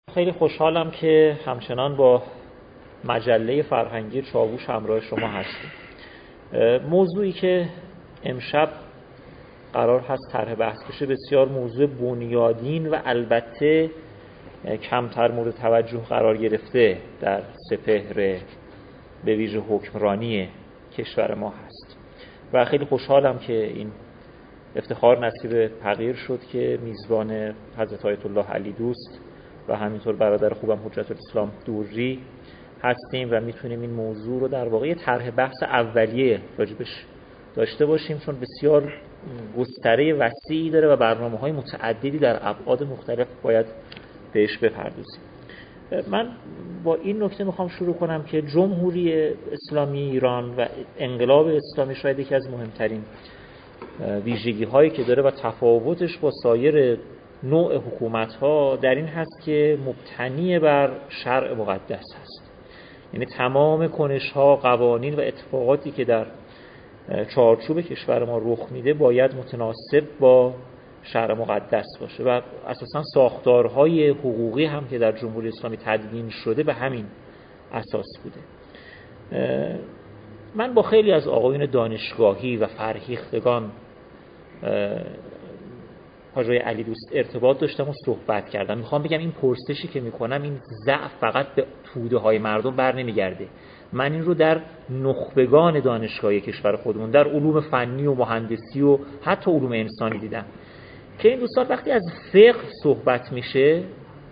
خیلی خوشحالم که همچنان با مجله فرهنگی چاووش همراه شما هستیم. موضوعی که امشب قرار هست طرح بحث بشه بسیار موضوع بنیادین و البته کمتر مورد توجه قرار گرفته در سپهر به ویژه حکمرانی کشور ما هست و خیلی خوشحالم که این افتخار نصیب حقیر شد که میزبان حضرت آیت الله علی دوست و همینطور برادر خوبم حجت الاسلام دوری هستیم و میتونیم این موضوع رو در واقع طرح بحث اولیه راجبش داشته باشیم، چون بسیار گستره وسیعی داره و برنامه‌های متعددی در ابعاد مختلف باید بهش بپردازیم. من با این نکته میخوام شروع کنم که جمهوری اسلامی ایران و انقلاب اسلامی شاید یکی از مهمترین ویژگی هایی که داره و تفاوتش با سایر نوع حکومت ها در این هست که مبتنی بر شرع مقدس هست. یعنی تمام کنش ها، قوانین و اتفاقاتی که در چارچوب کشور ما رخ میده باید متناسب با شرع مقدس باشه و اساساً ساختارهای حقوقی هم که در جمهوری اسلامی تدوین شده به همین اساس بوده. من با خیلی از آقایون دانشگاهی و فرهیختگان حاجی علی دوست ارتباط داشتم و صحبت کردم. میخوام بگم این پرسشی که میکنم، این ضعف فقط به توده های مردم بر نمیگرده. من این رو در نخبگان دانشگاهی کشور خودمون در علوم فنی و مهندسی و حتی علوم انسانی دیدم که این دوستان وقتی از فقه صحبت میشه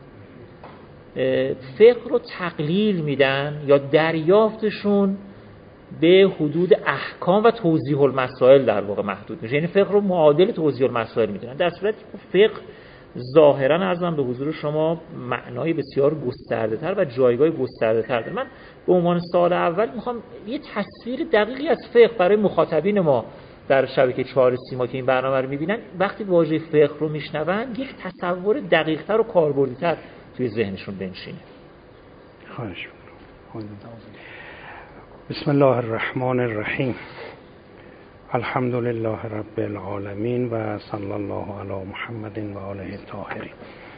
فقه رو تقلیل میدن یا دریافتشون به حدود احکام و توضیح المسائل در واقع محدود میشه. یعنی فقه رو معادل توضیح المسائل میدونن، در صورتی که فقه ظاهرا عرضم به حضور شما معنای بسیار گسترده تر و جایگاه گسترده تر داره. من به عنوان سوال اول میخوام یه تصویر دقیقی از فقه برای مخاطبین ما در شبکه 4 سیما که این برنامه رو میبینن وقتی واژه فقه رو میشنون یک تصور دقیق تر و کاربردی تر توی ذهنشون بنشینه. خواهش می‌کنم. بسم الله الرحمن الرحیم. الحمد لله رب العالمین و صلی الله علی محمد و آله الطاهرین.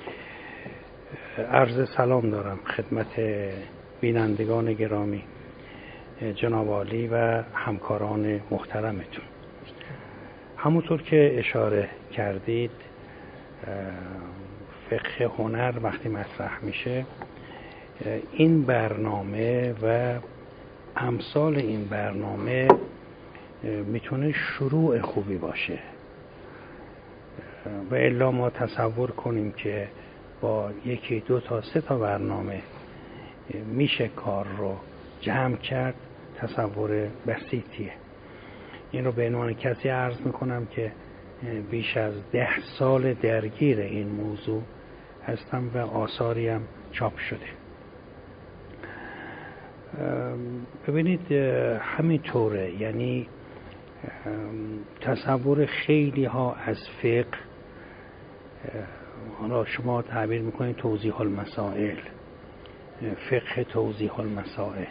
عرض سلام دارم خدمت بینندگان گرامی، جناب عالی و همکاران محترمتون. همونطور که اشاره کردید فقه هنر وقتی مطرح میشه این برنامه و امثال این برنامه میتونه شروع خوبی باشه و الا ما تصور کنیم که با 1 2 تا 3 تا برنامه میشه کار رو جمع کرد، تصور بسیطیه. این رو به عنوان کسی عرض میکنم که بیش از 10 سال درگیر این موضوع هستم و آثاری هم چاپ شده. ببینید همینطوره، یعنی تصور خیلی ها از فقه، حالا شما تعبیر میکنید توضیح المسائل، فقه توضیح المسائل،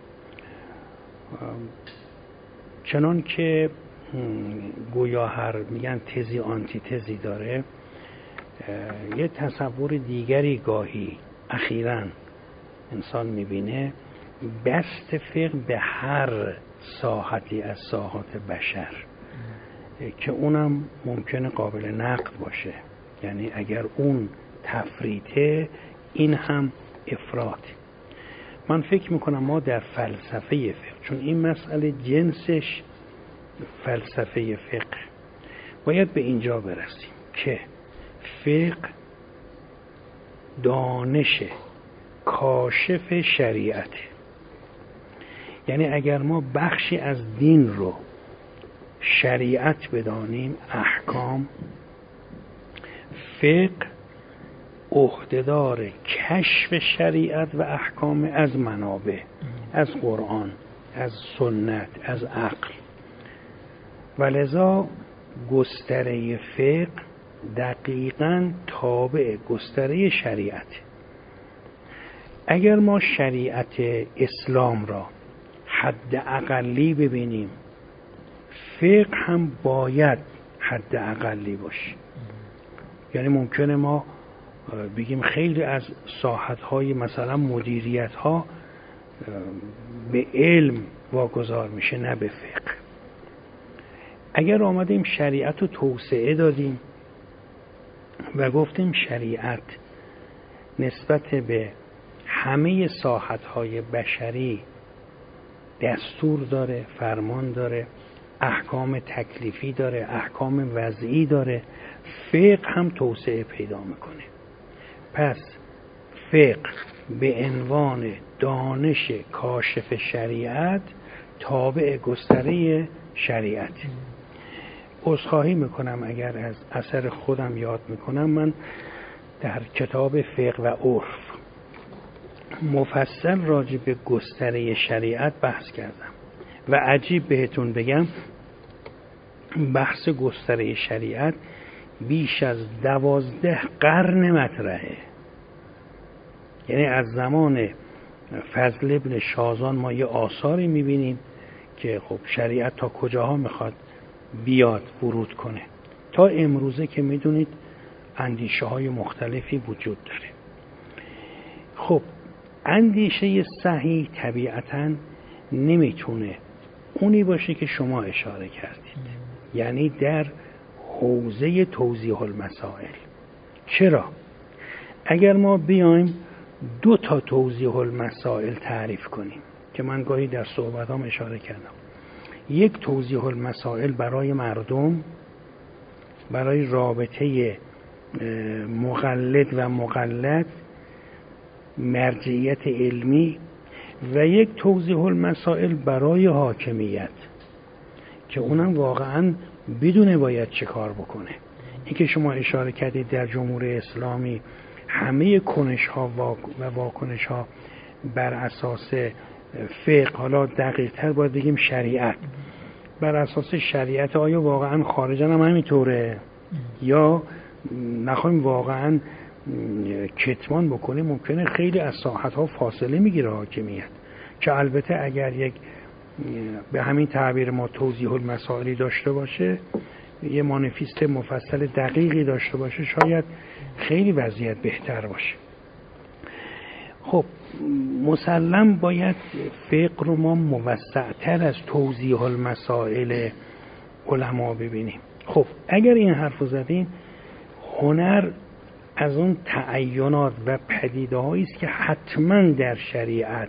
چنان که گویا هر میگن تزی آنتی تزی داره، یه تصور دیگری گاهی اخیراً انسان میبینه، بست فقه به هر ساحتی از ساحات بشر که اونم ممکنه قابل نقد باشه. یعنی اگر اون تفریطه این هم افراط. من فکر میکنم ما در فلسفه فقه، چون این مسئله جنسش فلسفه فقه، باید به اینجا برسیم که فقه دانش کاشف شریعت. یعنی اگر ما بخشی از دین رو شریعت بدانیم، احکام، فقه عهده‌دار کشف شریعت و احکام از منابع، از قرآن، از سنت، از عقل. ولذا گستره فقه دقیقاً تابع گستره شریعت. اگر ما شریعت اسلام را حد اقلی ببینیم، فقه هم باید حد اقلی باشه. یعنی ممکنه ما بگیم خیلی از ساحت‌های مثلا مدیریت‌ها به علم واگذار میشه نه به فقه. اگر آمدیم شریعت رو توسعه دادیم و گفتیم شریعت نسبت به همه ساحت‌های بشری دستور داره، فرمان داره، احکام تکلیفی داره، احکام وضعی داره، فقه هم توسعه پیدا میکنه. پس فقه به عنوان دانش کاشف شریعت تابع گستره شریعت. عذرخواهی میکنم اگر از اثر خودم یاد میکنم، من در کتاب فقه و عرف مفصل راجع به گستره شریعت بحث کردم و عجیب بهتون بگم بحث گستره شریعت بیش از 12 قرن مطرحه. یعنی از زمان فضل ابن شازان ما یه آثاری میبینیم که خب شریعت تا کجاها میخواد بیاد ورود کنه، تا امروزه که میدونید اندیشه های مختلفی وجود داره. خب اندیشه صحیح طبیعتاً نمیتونه اونی باشه که شما اشاره کردید، یعنی در حوزه توضیح المسائل. چرا؟ اگر ما بیایم 2 توضیح المسائل تعریف کنیم که من گاهی در صحبتام اشاره کردم، یک توضیح المسائل برای مردم، برای رابطه مقلد و مقلد، مرجعیت علمی، و یک توضیح المسائل برای حاکمیت که اونم واقعا بدونه باید چه کار بکنه. این که شما اشاره کردید در جمهوری اسلامی همه کنش ها و واکنش ها بر اساس فقه، حالا دقیق تر باید بگیم شریعت، بر اساس شریعت، آیا واقعا خارجن هم همینطوره یا نخواهیم واقعا کتمان بکنیم؟ ممکنه خیلی از ساحت ها فاصله میگیره حاکمیت، که البته اگر یک به همین تعبیر ما توضیح المسائلی داشته باشه، یه مانیفست مفصل دقیقی داشته باشه، شاید خیلی وضعیت بهتر باشه. خب مسلم باید فقه رو ما موسع‌تر از توضیح المسائل علما ببینیم. خب اگر این حرف زدیم، هنر از اون تعینات و پدیده هایی است که حتما در شریعت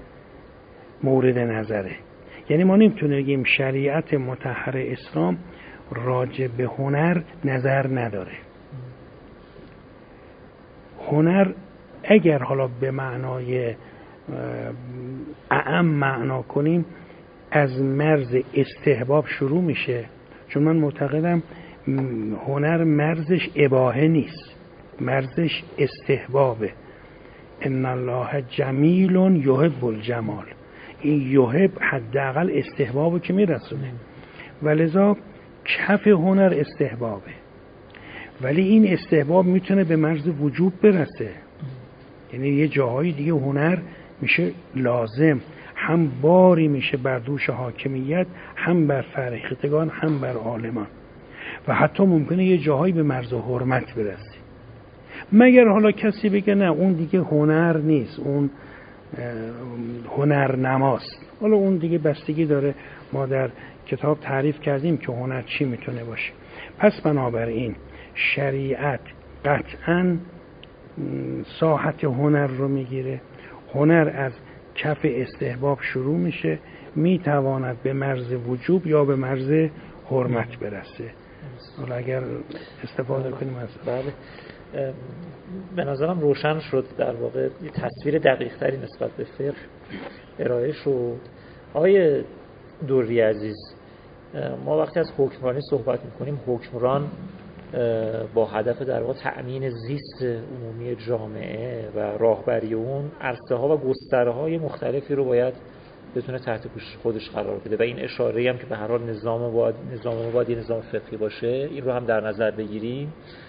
مورد نظره. یعنی ما نمیتونیم بگیم شریعت مطهر اسلام راجع به هنر نظر نداره. هنر اگر حالا به معنای اعم معنا کنیم، از مرز استحباب شروع میشه، چون من معتقدم هنر مرزش اباحه نیست، مرزش استحبابه. ان الله جمیل یحب الجمال. این یحب حداقل استحبابو که میرسونه، ولذا کف هنر استحبابه، ولی این استحباب میتونه به مرز وجوب برسه. یعنی یه جاهای دیگه هنر میشه لازم، هم باری میشه بر دوش حاکمیت، هم بر فرهیختگان، هم بر عالمان، و حتی ممکنه یه جاهایی به مرز حرمت برسه. مگر حالا کسی بگه نه اون دیگه هنر نیست، اون هنر نماست. حالا اون دیگه بستگی داره، ما در کتاب تعریف کردیم که هنر چی میتونه باشه. پس بنابراین شریعت قطعاً ساحت هنر رو میگیره. هنر از کف استحباب شروع میشه، میتواند به مرز وجوب یا به مرز حرمت برسه. حالا اگر استفاده کنیم از بله، به نظرم روشن شد، در واقع یه تصویر دقیق تری نسبت به فقه ارائه شد. آقای دوری عزیز، ما وقتی از حکمرانی صحبت میکنیم، حکمران با هدف در واقع تأمین زیست عمومی جامعه و راهبری اون، عرصه ها و گستره های مختلفی رو باید بتونه تحت خودش قرار بده، و این اشاره هم که به هر حال نظام باید یه نظام فقهی باشه، این رو هم در نظر بگیریم.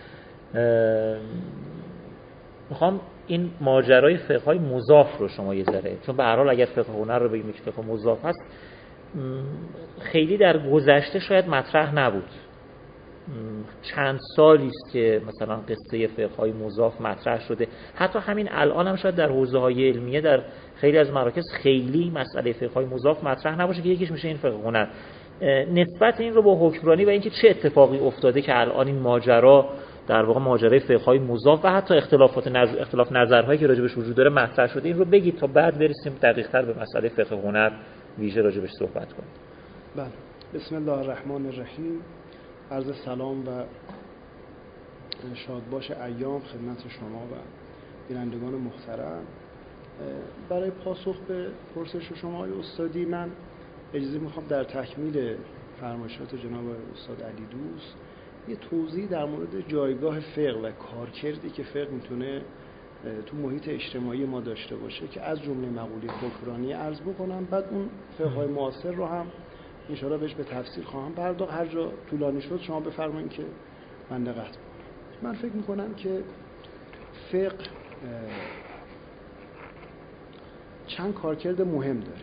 میخوام این ماجرای فقه های مضاف رو شما یه ذره، چون به هر حال اگر فقه هنر رو بگیم که فقه مضاف هست، خیلی در گذشته شاید مطرح نبود، چند سالی است که مثلا قصه فقه‌های مضاف مطرح شده. حتی همین الان هم شاید در حوزه‌های علمیه در خیلی از مراکز خیلی مسئله فقه‌های مضاف مطرح نباشه که یکیش میشه این فقه هنر. نسبت این رو با حکمرانی و اینکه چه اتفاقی افتاده که الان این ماجرا در واقع ماجرای فقه‌های مضاف و حتی اختلاف نظرهایی که راجبش وجود داره مطرح شده، این رو بگید تا بعد برسیم دقیق‌تر به مسئله فقه هنر ویژه راجبش صحبت کنیم. بله. بسم الله الرحمن الرحیم. عرض سلام و شادباش ایام خدمت شما و بینندگان محترم. برای پاسخ به پرسش شما آقای استادی، من اجازه میخوام در تکمیل فرمایشات جناب استاد علی دوست یه توضیح در مورد جایگاه فقه و کارکردی که فقه میتونه تو محیط اجتماعی ما داشته باشه که از جمله مقوله حکمرانی عرض بکنم. بعد اون فقه‌های معاصر رو هم ان شاءالله بهش به تفصیل خواهم پرداخت. هر جا طولانی شد شما بفرمایید که من دقت کنم. من فکر میکنم که فقه چند کارکرد مهم داره.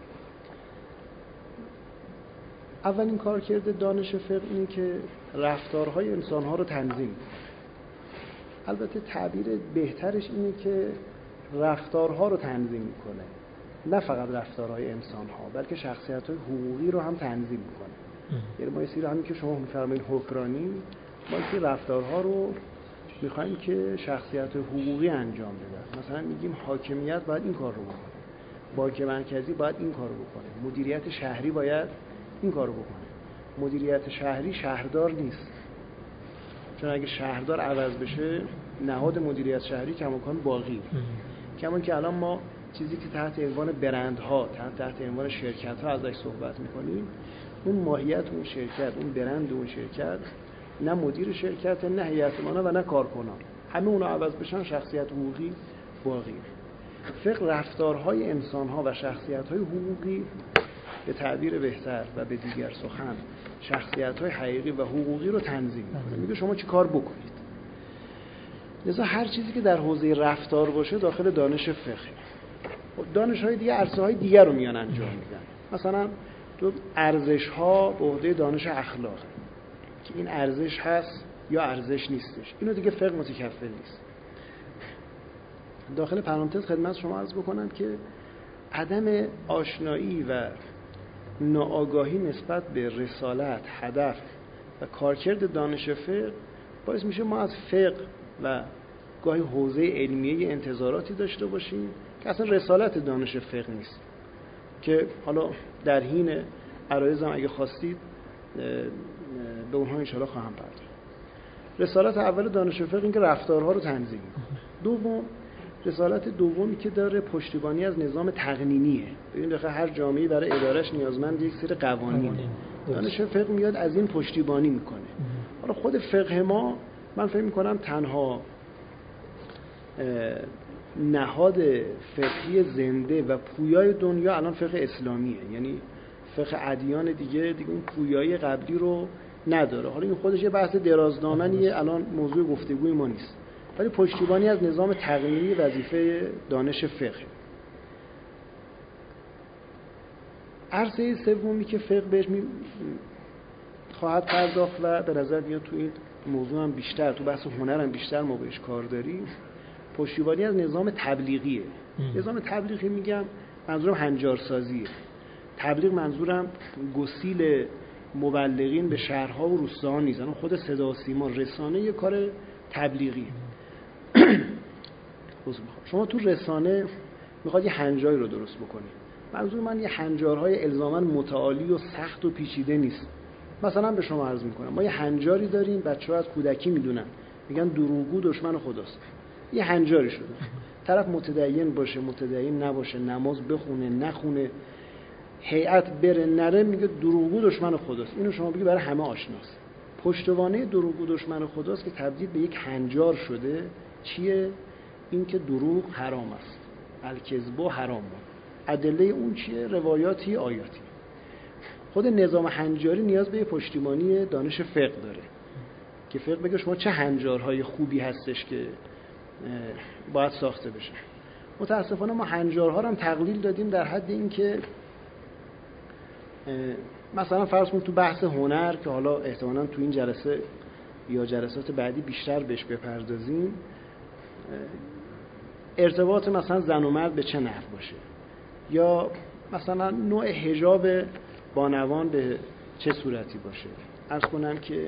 اولین کارکرد دانش فقه اینه که رفتارهای انسانها رو تنظیم کنه. البته تعبیر بهترش اینه که رفتارها رو تنظیم میکنه، نه فقط رفتارهای انسانها بلکه شخصیت‌های حقوقی رو هم تنظیم میکنه. یعنی ما یه سری همین که شما می‌فرمایید حکمرانی، ما که رفتارها رو میخوایم که شخصیت‌های حقوقی انجام بدن. مثلا میگیم حاکمیت باید این کار رو بکنه، بانک مرکزی باید این کار رو بکنه، مدیریت شهری باید این کار رو بکنه. مدیریت شهری شهردار نیست، چون اگه شهردار عوض بشه نهاد مدیریت شهری کماکان باقی. کما که الان ما چیزی که تحت عنوان برندها، تحت عنوان شرکت‌ها ازش صحبت می‌کنیم، اون ماهیت اون شرکت، اون برند اون شرکت، نه مدیر شرکت، نه هیئت امنا و نه کارکنان، همه اونا عوض بشن شخصیت حقوقی باقی. فقه رفتارهای انسان‌ها و شخصیت‌های حقوقی، به تعبیر بهتر و به دیگر سخن شخصیت‌های حقیقی و حقوقی رو تنظیم می‌کنه. میگه شما چی کار بکنید. لذا هر چیزی که در حوزه رفتار باشه داخل دانش فقه. دانش‌های دیگه عرصه‌های دیگر رو میان انجام میدن. مثلا تو ارزش‌ها به عهده دانش اخلاق که این ارزش هست یا ارزش نیستش، اینو دیگه فقه متکفل نیست. داخل پرانتز خدمت شما عرض بکنم که عدم آشنایی و ناآگاهی نسبت به رسالت، هدف و کارکرد دانش فقه باعث میشه ما از فقه و گاهی حوزه علمیه انتظاراتی داشته باشیم که اصلا رسالت دانش فقه نیست، که حالا در حین عرایضم اگه خواستید به اونها انشاءالله خواهم پرداخت. رسالت اول دانش فقه این که رفتارها رو تنظیم میکنه. دوم، رسالت دومی که داره پشتیبانی از نظام تقنینیه. ببین دقیقا هر جامعه‌ای برای ادارش نیازمند یک سری قوانینه. دانش فقه میاد از این پشتیبانی میکنه. حالا خود فقه ما، من فکر میکنم تنها نهاد فقهی زنده و پویای دنیا الان فقه اسلامیه. یعنی فقه ادیان دیگه اون پویایی قبلی رو نداره. حالا این خودش یه بحث درازدامنیه، الان موضوع گفتگوی ما نیست، ولی پشتیبانی از نظام تقنینی وظیفه دانش فقه. عرصه سومی که فقه بهش خواهد پرداخت و به نظر میاد تو این موضوع هم بیشتر، تو بحث هنر هم بیشتر ما بهش کار داریم، پشتیبانی از نظام تبلیغیه. نظام تبلیغی میگم منظورم هنجارسازیه. تبلیغ منظورم گسیل مبلغین به شهرها و روستاها نیست. اون خود صدا و سیما، رسانه یه کار تبلیغی. شما تو رسانه میخواد یه هنجاری رو درست بکنید. منظور من یه هنجارهای الزاماً متعالی و سخت و پیچیده نیست. مثلا به شما عرض میکنم ما یه هنجاری داریم، بچه‌ها از کودکی میدونن، میگن دروغگو دشمن خداست. یه هنجاری شده، طرف متدین باشه متدین نباشه، نماز بخونه نخونه، هیئت بره نره، میگه دروغگو دشمن خداست. اینو شما بگی برای همه آشناست. پشتوانه دروغگو دشمن خداست که تبدیل به یک هنجار شده. چیه؟ این که دروغ حرام است، الکذب حرام. ادله اون چیه؟ روایاتی، آیاتی. خود نظام هنجاری نیاز به پشتیبانی دانش فقه داره که فقه بگه شما چه هنجارهای خوبی هستش که باید ساخته بشه. متاسفانه ما هنجارها رو هم تقلیل دادیم در حد این که مثلا فرض کن تو بحث هنر که حالا احتمالاً تو این جلسه یا جلسات بعدی بیشتر بهش بپردازیم، ارتباط مثلا زن و مرد به چه نحو باشه، یا مثلا نوع حجاب بانوان به چه صورتی باشه. عرض کنم که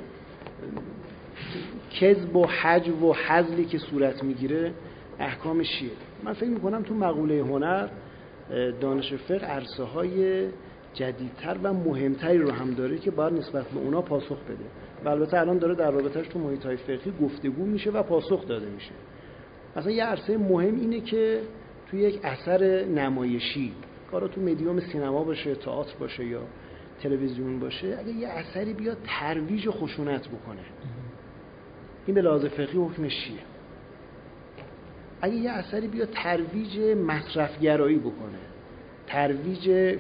کذب و حجب و حذلی که صورت میگیره احکامش چیه. من فکر میکنم تو مقوله هنر دانش فقه عرصه های جدیدتر و مهمتری رو هم داره که باید نسبت به اونا پاسخ بده و البته الان داره در رابطه‌اش تو محیط‌های فقهی گفتگو میشه و پاسخ داده میشه. مثلا یه عرصه مهم اینه که توی یک اثر نمایشی، کارا تو مدیوم سینما باشه، تئاتر باشه یا تلویزیون باشه، اگه یه اثری بیاد ترویج خشونت بکنه، این به لحاظ فقهی حکمش چیه؟ اگه یه اثری بیاد ترویج مصرفگرایی بکنه، ترویج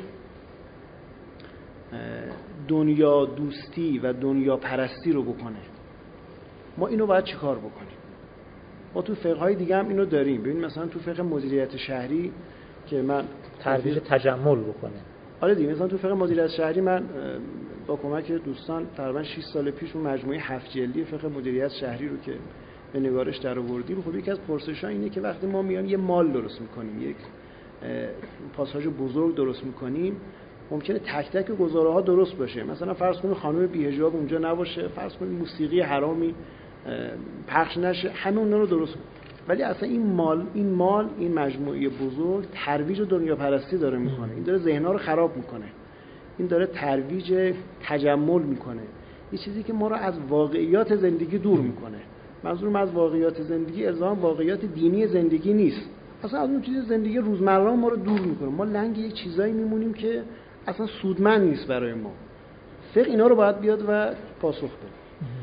دنیا دوستی و دنیا پرستی رو بکنه، ما اینو باید چی کار بکنیم؟ ما تو فقه‌های دیگه هم اینو داریم. ببین مثلا تو فقه مدیریت شهری که من ترویج تجمل بکنه. آره دیگه، مثلا تو فقه مدیریت شهری من با کمک دوستان تقریبا 6 سال پیش اون مجموعه 7 جلدی فقه مدیریت شهری رو که به نگارش درآوردیم، خب یکی از پرسش‌ها اینه که وقتی ما میایم یه مال درست می‌کنیم، یک پاساژ بزرگ درست می‌کنیم، ممکنه تک تک گزاره‌ها درست باشه. مثلا فرض کنید خانم بی‌حجاب اونجا نباشه، فرض کنید موسیقی حرامی پخش نشه، همه اون رو درست کنیم. ولی اصلا این مجموعه بزرگ ترویج دنیا پرستی داره میکنه، این داره ذهن‌ها رو خراب میکنه، این داره ترویج تجمل میکنه، یه چیزی که ما رو از واقعیات زندگی دور میکنه. منظورم از واقعیات زندگی الزام واقعیات دینی زندگی نیست، اصلا از اون چیز زندگی روزمره ما رو دور میکنه. ما لنگ یک چیزایی میمونیم که اصلا سودمند نیست برای ما. فقه اینا رو باید بیاد و پاسخ بده.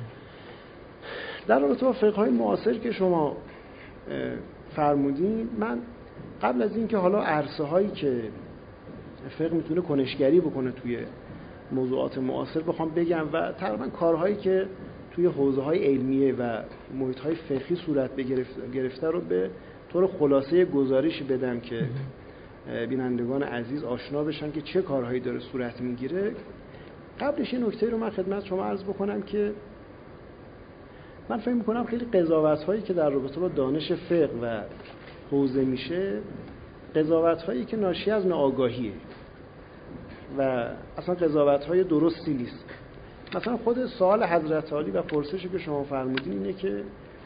در رابطه با فقه‌های معاصر که شما فرمودین، من قبل از این که حالا عرصه هایی که فقه میتونه کنشگری بکنه توی موضوعات معاصر بخوام بگم و تقریبا کارهایی که توی حوزه‌های علمیه و محیط‌های فقهی صورت گرفته رو به طور خلاصه گزارشی بدم که بینندگان عزیز آشنا بشن که چه کارهایی داره صورت میگیره. قبلش این نکته رو من خدمت شما عرض بکنم که من فکر می‌کنم خیلی قضاوت‌هایی که در رابطه با دانش فقه و حوزه میشه، قضاوت‌هایی که ناشی از ناآگاهیه و اصلا قضاوت‌های درستی نیست. مثلا خود سوال حضرت عالی و پرسشی که شما فرمودین اینه که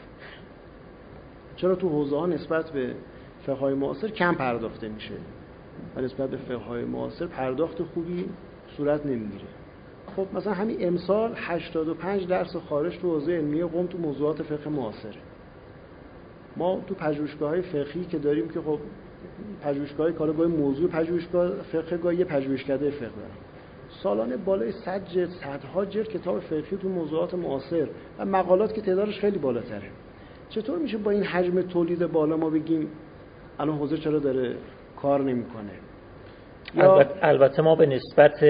چرا تو حوزه‌ها نسبت به فقه‌های معاصر کم پرداخته میشه و نسبت به فقه‌های معاصر پرداخت خوبی صورت نمیگیره. خب مثلا همین امسال 85 درس خارج تو حوزه علمیه قم تو موضوعات فقه معاصره. ما تو پژوهشگاه‌های فقهی که داریم که خب پژوهشگاه‌های کارگاه موضوع پژوهشگاه فقه گاه یه پژوهشکده فقه دارن، سالانه بالای 100 جلد صدها جلد کتاب فقهی تو موضوعات معاصر و مقالات که تعدادش خیلی بالاتره. چطور میشه با این حجم تولید بالا ما بگیم الان حوزه چرا داره کار نمی‌کنه؟ البته ما به نسبت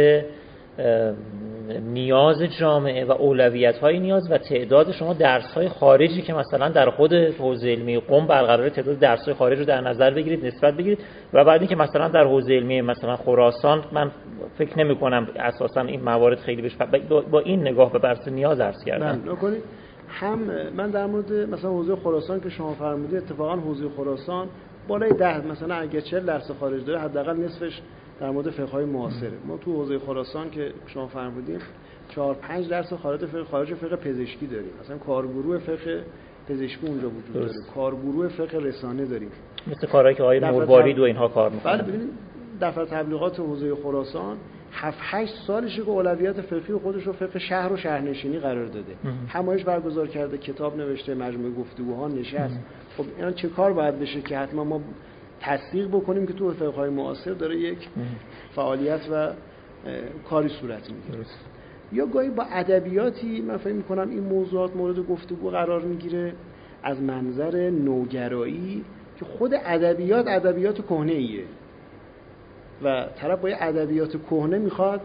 نیاز جامعه و اولویت‌های نیاز و تعداد شما درس‌های خارجی که مثلا در خود حوزه علمی قم برقرار، تعداد درس‌های خارج رو در نظر بگیرید، نسبت بگیرید و بعد اینکه مثلا در حوزه علمی مثلا خراسان من فکر نمی‌کنم اساساً این موارد خیلی بهش با این نگاه به بحث نیاز عرض کردم. نکنید هم من در مورد مثلا حوزه خراسان که شما فرمودید، اتفاقا حوزه خراسان بالای 10 مثلا اگه 40 درس خارج داره حداقل نصفش در مورد فقه‌های معاصره. ما تو حوزه خراسان که شما فرمودین 4-5 درس خارج فقه پزشکی داریم، مثلا کارگروه فقه پزشکی اونجا وجود داره، کارگروه فقه رسانه داریم، مثل کارهایی که آقای نوربارید و اینها کار می‌کنن. بله ببینید دفتر تبلیغات حوزه خراسان 7-8 سالشه که اولویت فقهی خودش رو فقه شهر و شهرنشینی قرار داده، همایش برگزار کرده، کتاب نوشته، مجموعه گفتگوها نشست. خب اینا چه کار باید بشه که حتما ما تصدیق بکنیم که تو فقه‌های معاصر داره یک فعالیت و کاری صورت میگیره. یا گاهی با ادبیاتی من فکر می‌کنم این موضوعات مورد گفتگو قرار میگیره از منظر نوگرایی که خود ادبیات کهنه‌ایه و طرف با ادبیات کهنه میخواد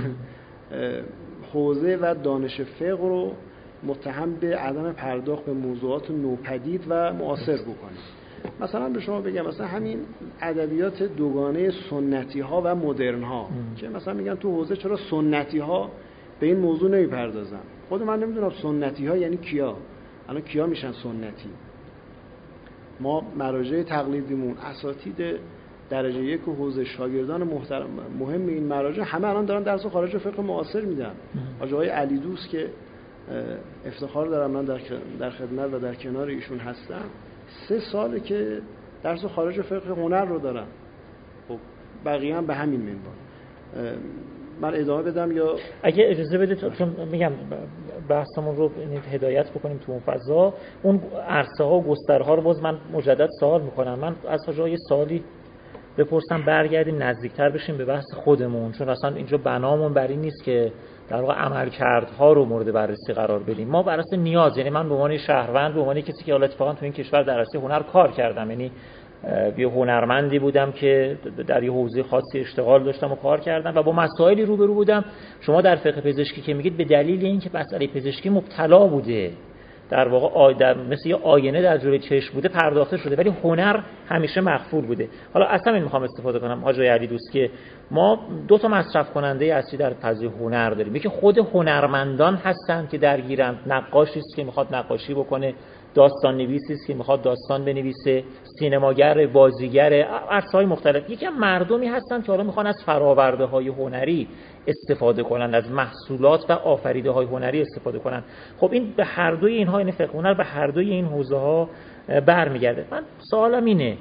حوزه و دانش فقه رو متهم به عدم پرداخت به موضوعات نوپدید و معاصر بکنه. مثلا به شما بگم مثلا همین ادبیات دوگانه سنتی ها و مدرن ها که مثلا میگن تو حوزه چرا سنتی ها به این موضوع نمیپردازن. خود من نمیدونم سنتی ها یعنی کیا، الان کیا میشن سنتی. ما مراجع تقلیدیمون اساتید درجه یک و حوزه شاگردان محترم مهم این مراجع همه الان دارن درس خارج فقه معاصر میدن. آقای علی دوست که افتخار دارم من در خدمت و در کنار ایشون هستم، 3 ساله که درس خارج فقه هنر رو دارن. خب بقیه هم به همین منوال. من ادامه بدم یا اگه اجازه بدید، چون میگم بحثمون رو هدایت بکنیم تو اون فضا، اون عرصه ها و گستره ها رو باز من مجدد سوال میکنم. من از جای سوالی بپرسم برگردیم نزدیکتر بشیم به بحث خودمون، چون اصلا اینجا بنامون بر این نیست که در واقع عملکردها رو مورد بررسی قرار بدیم. ما بر اساس نیاز، یعنی من به عنوان شهروند، به عنوان کسی که حالا اتفاقا تو این کشور در عرصه هنر کار کردم، یعنی یه هنرمندی بودم که در یه حوزه خاصی اشتغال داشتم و کار کردم و با مسائلی روبرو بودم. شما در فقه پزشکی که میگید به دلیل اینکه مسئله پزشکی مبتلا بوده، در واقع مثل یه آینه در جلوی چشم بوده پرداخته شده، ولی هنر همیشه مخفول بوده. حالا اصلا این میخوام استفاده کنم حاج علی دوست که ما 2 تا مصرف کننده اصلی در فضای هنر داریم. یکی خود هنرمندان هستند که درگیرند، نقاشی است که میخواد نقاشی بکنه، داستان نویسی است که میخواد داستان بنویسه، سینماگر، بازیگر، عرصه‌های مختلف. یکی هم مردمی هستند که حالا میخوان از فرآورده‌های هنری استفاده کنن، از محصولات و آفریده‌های هنری استفاده کنن. خب این به هر دوی اینها، یعنی فقه هنر به هر دوی این حوزه‌ها برمیگرده. من سوالم اینه،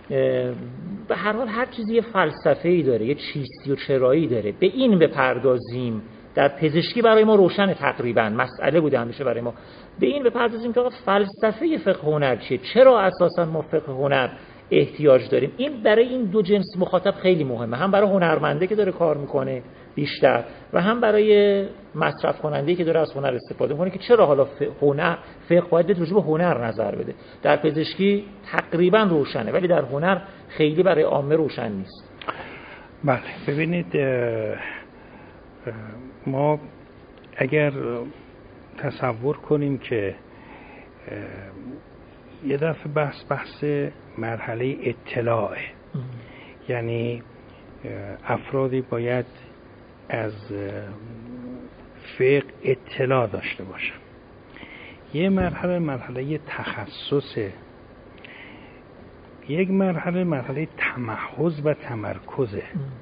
به هر حال هر چیزی یه فلسفه‌ای داره، یه چیستی و چرایی داره. به این بپردازیم. در پزشکی برای ما روشن تقریبا مسئله بوده همیشه برای ما. به این بپردازیم که فلسفه فقه هنر چیه، چرا اساسا ما فقه هنر احتیاج داریم. این برای این 2 جنس مخاطب خیلی مهمه، هم برای هنرمنده که داره کار میکنه بیشتر و هم برای مصرف کننده که داره از هنر استفاده میکنه، که چرا حالا فقه باید راجع به هنر نظر بده. در پزشکی تقریبا روشنه ولی در هنر خیلی برای عامه روشن نیست. بله ببینید، ما اگر تصور کنیم که یه دفعه بحث مرحله اطلاعه، یعنی افرادی باید از فقه اطلاع داشته باشن. یه مرحله تخصصه، یک مرحله تمحض و تمرکزه.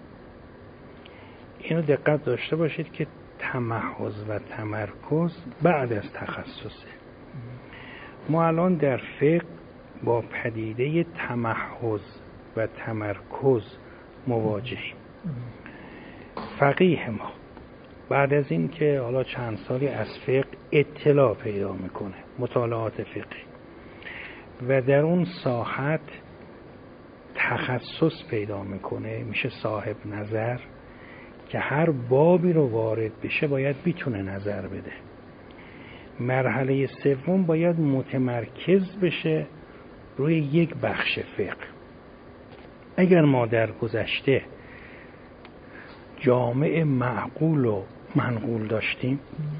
اینو دقت داشته باشید که تمحض و تمرکز بعد از تخصصه. ما الان در فقه با پدیده تمحض و تمرکز مواجهیم. فقیه ما بعد از این که حالا چند سالی از فقه اطلاع پیدا میکنه، مطالعات فقهی، و در اون ساحت تخصص پیدا میکنه، میشه صاحب نظر که هر بابی رو وارد بشه باید بتونه نظر بده. مرحله سوم باید متمرکز بشه روی یک بخش فقه. اگر ما در گذشته جامع معقول و منقول داشتیم،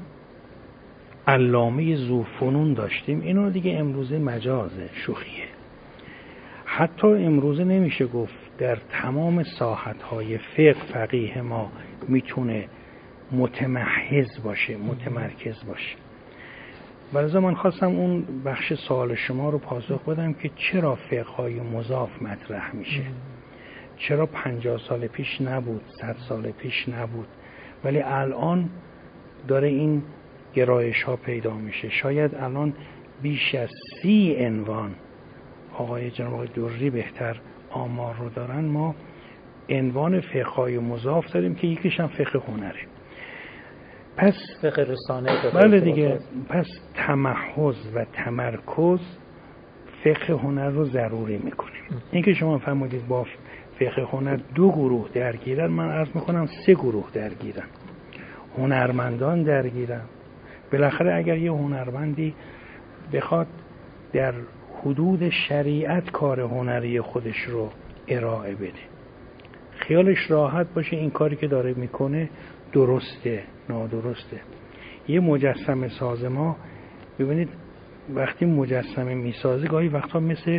علامه ذوفنون داشتیم، اینو دیگه امروزه مجازه، شوخیه. حتی امروزه نمیشه گفت در تمام ساحت‌های فقه فقیه ما میتونه متمحض باشه، متمرکز باشه. برای من خواستم اون بخش سوال شما رو پاسخ بدم که چرا فقه‌های مضاف مطرح میشه، چرا 50 سال پیش نبود، 100 سال پیش نبود، ولی الان داره این گرایش ها پیدا میشه. شاید الان بیش از 30 عنوان، آقای جناب آقای دوری بهتر آمار رو دارن، ما عنوان فقه‌های مضاف داریم که یکیش هم فقه هنره. پس فقه رسانه، بله دیگه، پس تمحض و تمرکز فقه هنر رو ضروری میکنه. اینکه شما فرمودید با فقه هنر 2 گروه درگیرن، من عرض میکنم 3 گروه درگیرن. هنرمندان درگیرن. بالاخره اگر یه هنرمندی بخواد در حدود شریعت کار هنری خودش رو ارائه بده، خیالش راحت باشه این کاری که داره میکنه درسته نادرسته. یه مجسمه ساز ما ببینید وقتی مجسمه میسازه گاهی وقتا مثل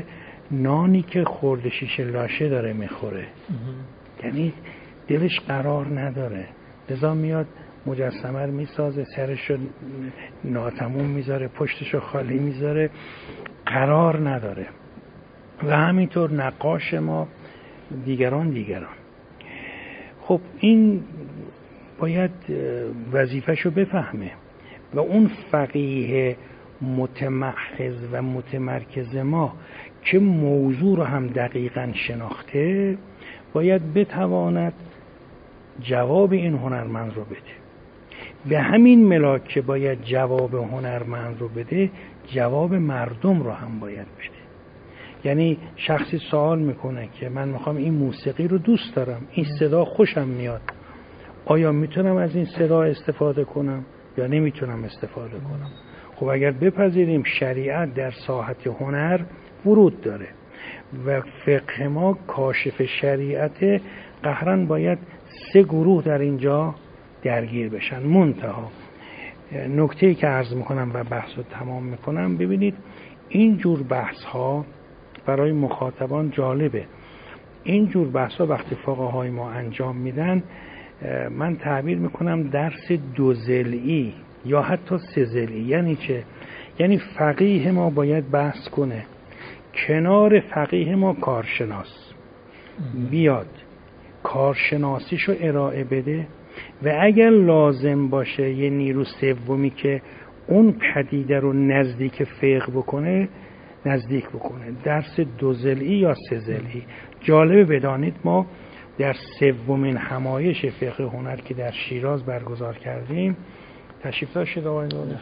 نانی که خورده شیشه لاشه داره میخوره، یعنی دلش قرار نداره، لذا میاد مجسمه رو میسازه، سرشو ناتموم میذاره، پشتشو خالی میذاره، قرار نداره. و همینطور نقاش ما دیگران. خب این باید وظیفه‌شو بفهمه و اون فقیه متمحض و متمرکز ما که موضوع رو هم دقیقاً شناخته باید بتواند جواب این هنرمند رو بده. به همین ملاک که باید جواب هنرمند رو بده، جواب مردم رو هم باید بده. یعنی شخصی سوال میکنه که من میخوام این موسیقی رو دوست دارم، این صدا خوشم میاد، آیا میتونم از این صدا استفاده کنم یا نمیتونم استفاده کنم؟ خب اگر بپذیریم شریعت در ساحت هنر ورود داره و فقه ما کاشف شریعت، قهرن باید 3 گروه در اینجا درگیر بشن. منتها نکته‌ای که عرض میکنم و بحث رو تمام میکنم، ببینید این جور بحث ها برای مخاطبان جالبه. این جور بحث ها وقتی فقهای ما انجام میدن، من تعبیر میکنم درس 2 ضلعی یا حتی 3 ضلعی. یعنی چه؟ یعنی فقیه ما باید بحث کنه، کنار فقیه ما کارشناس بیاد کارشناسیشو ارائه بده و اگر لازم باشه یه نیرو سومی که اون پدیده رو نزدیک فقه بکنه نزدیک بکنه. درس 2 ضلعی یا 3 ضلعی. جالبه بدانید ما در 3مین همایش فقه هنر که در شیراز برگزار کردیم، تشریف داشتید آقای نوری؟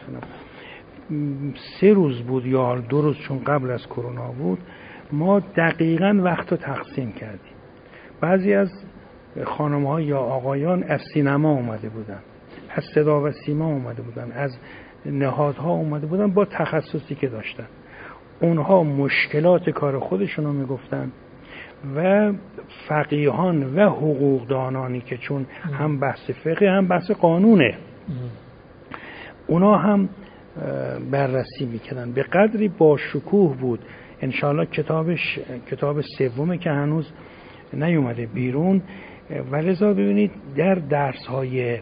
3 روز بود یا 2 روز، چون قبل از کرونا بود. ما دقیقاً وقت رو تقسیم کردیم. بعضی از خانم‌ها یا آقایان از سینما اومده بودن، از صدا و سیما اومده بودن، از نهادها اومده بودن با تخصصی که داشتن. اونها مشکلات کار خودشونو میگفتن و فقیهان و حقوقدانانی که چون هم بحث فقه هم بحث قانونه، اونا هم بررسی میکردن. به قدری با شکوه بود. انشاءالله کتاب 3 که هنوز نیومده بیرون. ولذا ببینید در درس‌های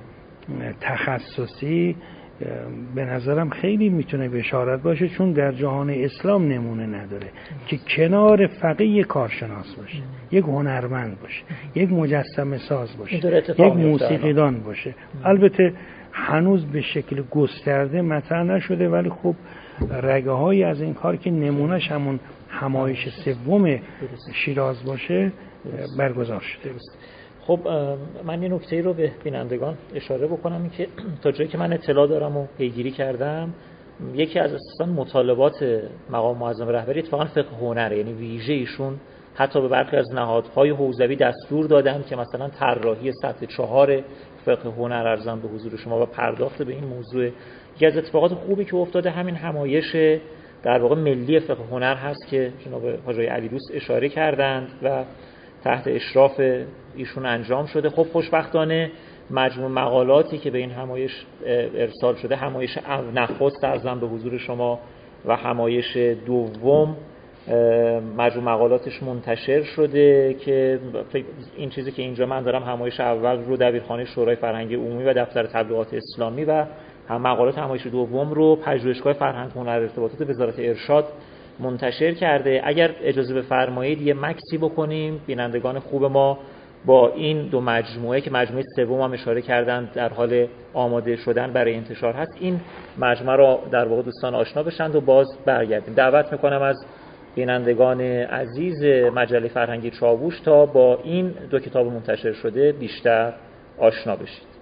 تخصصی به نظرم خیلی میتونه بشارت باشه، چون در جهان اسلام نمونه نداره که کنار فقیه کارشناس باشه، یک هنرمند باشه، یک مجسمه ساز باشه، یک موسیقیدان باشه. البته هنوز به شکل گسترده مطرح نشده، ولی خب رگه های از این کار که نمونهش همون همایش 3 شیراز باشه برگزار شده. خب من یه نکته‌ای رو به بینندگان اشاره بکنم، این که تا جایی که من اطلاع دارم و پیگیری کردم، یکی از اساساً مطالبات مقام معظم رهبری اتفاقاً فقه هنره. یعنی ویژه ایشون حتی به برخی از نهادهای حوزوی دستور دادن که مثلا طراحی سطح 4 فقه هنر ارزم به حضور شما و پرداخت به این موضوع. یکی از اتفاقات خوبی که افتاده همین همایش در واقع ملی فقه هنر هست که جناب حاجی علیدوست اشاره کردند و تحت اشراف ایشون انجام شده. خب خوشبختانه مجموع مقالاتی که به این همایش ارسال شده، همایش نخست ارزم به حضور شما و همایش 2 مجموع مقالاتش منتشر شده، که این چیزی که اینجا من دارم همایش اول رو دبیرخانه شورای فرهنگ عمومی و دفتر تبلیغات اسلامی و هم مقالات همایش 2 رو پژوهشگاه فرهنگ هنر ارتباطات وزارت ارشاد منتشر کرده. اگر اجازه بفرمایید یه مکسی بکنیم، بینندگان خوب ما با این 2 مجموعه که مجموعه 3 هم اشاره کردن در حال آماده شدن برای انتشار هست، این مجموعه را در واقع دوستان آشنا بشند و باز برگردیم. دعوت میکنم از بینندگان عزیز مجله فرهنگی چاووش تا با این 2 کتاب منتشر شده بیشتر آشنا بشید.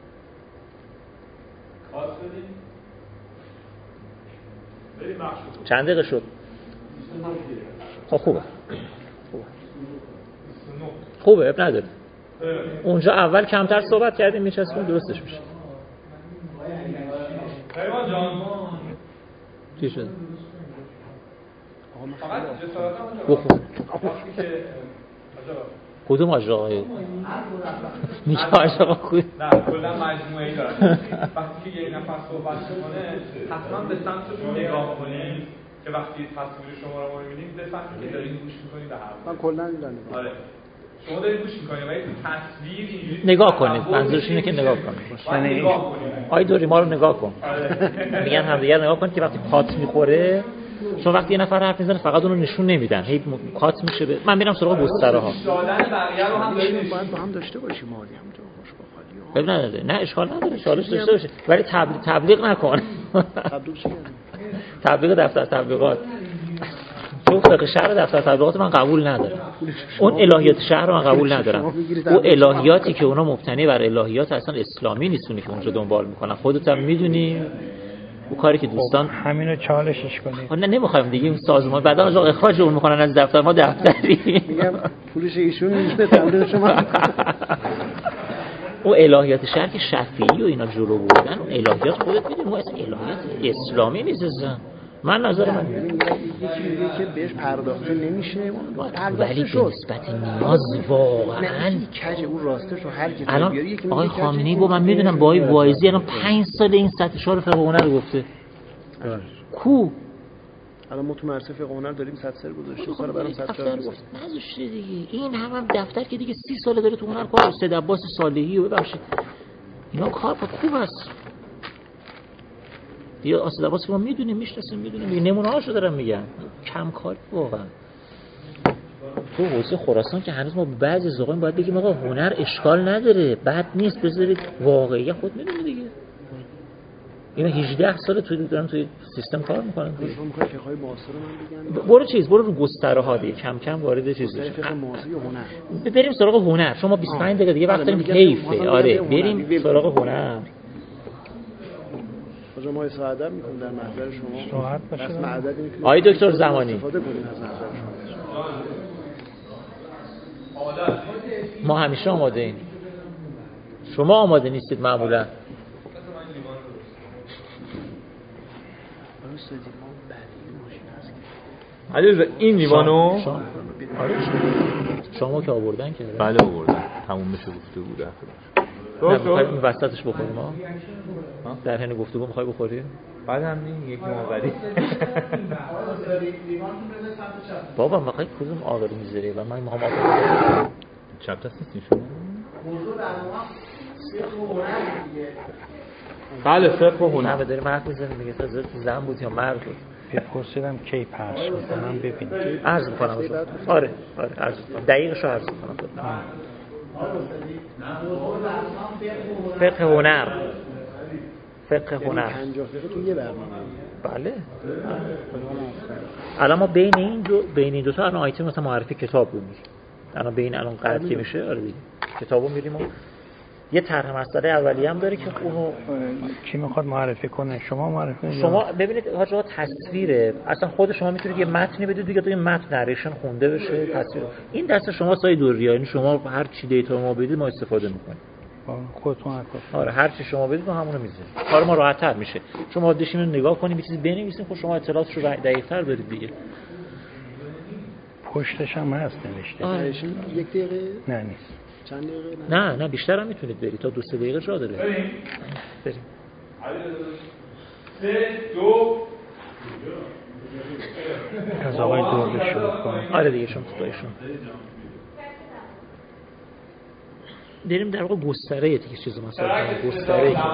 چند دقیقه شد؟ خوبه اب نداره. اونجا اول کمتر صحبت کردیم، میچسبیم درستش میشه. پیمان جان چی شد؟ فقط جسارتا بخون. کدوم آجاقایی؟ میگه آجاقا خود؟ نه کلا مجموعه‌ای دارن. وقتی که یک نفر صحبت میکنه حتما به سمت اون نگاه کنید که وقتی تصویر شما رو ما می‌بینیم بفهمیم که دارین گوش می‌کنید به حرف. من کلا میدونم. آره. شما دارید گوش می‌کنید ولی تو تصویر اینجوری نگاه کنید. منظورش اینه که نگاه کنید. یعنی نگاه کنید. آی دوری ما رو نگاه کن. میگن همدیگر نگاه کنید که وقتی پات می‌خوره، چون وقتی یه نفر حرف میزنه فقط اون رو نشون نمیدن، هی کات میشه. من میرم سراغ گستره‌ها. دادن بقیه رو هم دارید باید با هم داشته باشیم عادی همونجا خوش بخواد. ببین نه اشکال نداره، چالش داشته باشه ولی تبلیغ نکن. تبلیغ چیه؟ تبلیغ دفتر تبلیغات. چون فقه شهر دفتر تبلیغات من قبول ندارم. اون الهیات شهر رو من قبول ندارم. اون الهیاتی که اونا مبتنی بر الهیات اصلا اسلامی نیستونی که اونجا دنبال میکنن. خودت هم میدونی اون کاری که دوستان همینو چالشش کنید. نه نمیخوایم دیگه این سازمان بعدا آقا اخراج اون میکنن از دفتر ما دفتری. میگم پولش ایشون میگیره تبلیغ شما. اون الهیات شهر که شفیعی و اینا جلو بردن، اون الهیات خودت میدونی اون اصلا الهیات اسلامی نیست اصلا. من نظر من یکی میگه که بهش پرداخته نمیشه، ولی به نسبت نیاز واقعا کج اون راستش رو هر کی الان بیاره یکی آقای خامنه‌ای من میدونم با آقای واعظی الان 5 سال این سطح شعار فقه هنر گفته کو الان ما تو مدرسه فقه هنر داریم 100 سر گذاشته سال برام 100 سال نذاشته دیگه. این هم دفتر که دیگه 30 ساله داره تو هنر کار. سید عباس صالحی و ببخشید اینا کار خوب است. یا اسید عباس که ما میدونیم میشناسیم میدونیم نمونه هاشو دارم میگم. کم کاری واقعا تو حوزه خراسان که هنوز ما بعضی از اوقات باید بگیم آقا هنر اشکال نداره، بد نیست، بذارید واقعی خود میدونی دیگه. اینا 18 سال دارن توی سیستم کار میکنن. شما میخواید فقهای معاصر رو من بگم؟ برو رو گستره ها دیگه کم کم وارد چیز بشیم. فقه معاصر یا هنر؟ بریم سراغ هنر. شما 25 دقیقه دیگه وقت داریم حیفه. آره بریم سراغ هنر. آقا ما استفاده می‌کنیم در محضر شما. راحت باشه. آقای دکتر زمانی استفاده کنیم از محضر شما. ما همیشه آماده ایم. شما آماده نیستید معمولا. علی این لیوانو شما که آوردن که بله آوردن تموم بشه گفته بوده. نه میخوایم این وسطش بخوریم ما در حین گفتگو میخوای بخوریم بعد همین یکی ما بریم بابا میخوای کدوم آبرو میذاری و من میخوام آبرو چپ دست نیستین شما بله فقه و هنر داریم حرف میزنیم دیگه تا زن بود یا مرد بود. بپرسیدم کی پخش شد من ببینم عرض میکنم آره عرض میکنم دقیقشو عرض میکنم فقه هنر 50 دقیقه تو یه برنامه. بله الان ما بین این دو تا الان آیتم مثلا معرفی کتاب رو میگیم. الان قرض که میشه آره دیگه کتابو میریم و یه طرح مسئله اولیه هم داره که اونو کی میخواد معرفی کنه؟ شما معرفی کنید. شما ببینید حاجا تصویره اصلا خود شما میتونید یه متنی بدید دیگه تو این متن نریشن خونده بشه تصویر این دست شما سای دوریه یعنی شما هر چی دیتا ما بدید ما استفاده میکنیم. خودتون هر کار. آره هر چی شما بدید ما همونو میذاریم. کار ما راحت‌تر میشه. شما داشتین رو نگاه کنید یه چیزی بنویسین خب شما اطلاعاتش رو دقیق‌تر دارید دیگه. پشتش هم هست نوشته. آره. یک دقیقه؟ نه نیست. چند دقیقه؟ نه بیشتر هم میتونید برید تا 2-3 دقیقه جا داره. بریم. 3 2 از آقای دور شروع کنیم. آره دیگه شما خدایشون بریم در واقع گستره یه تیکه چیزو مثلا گستره که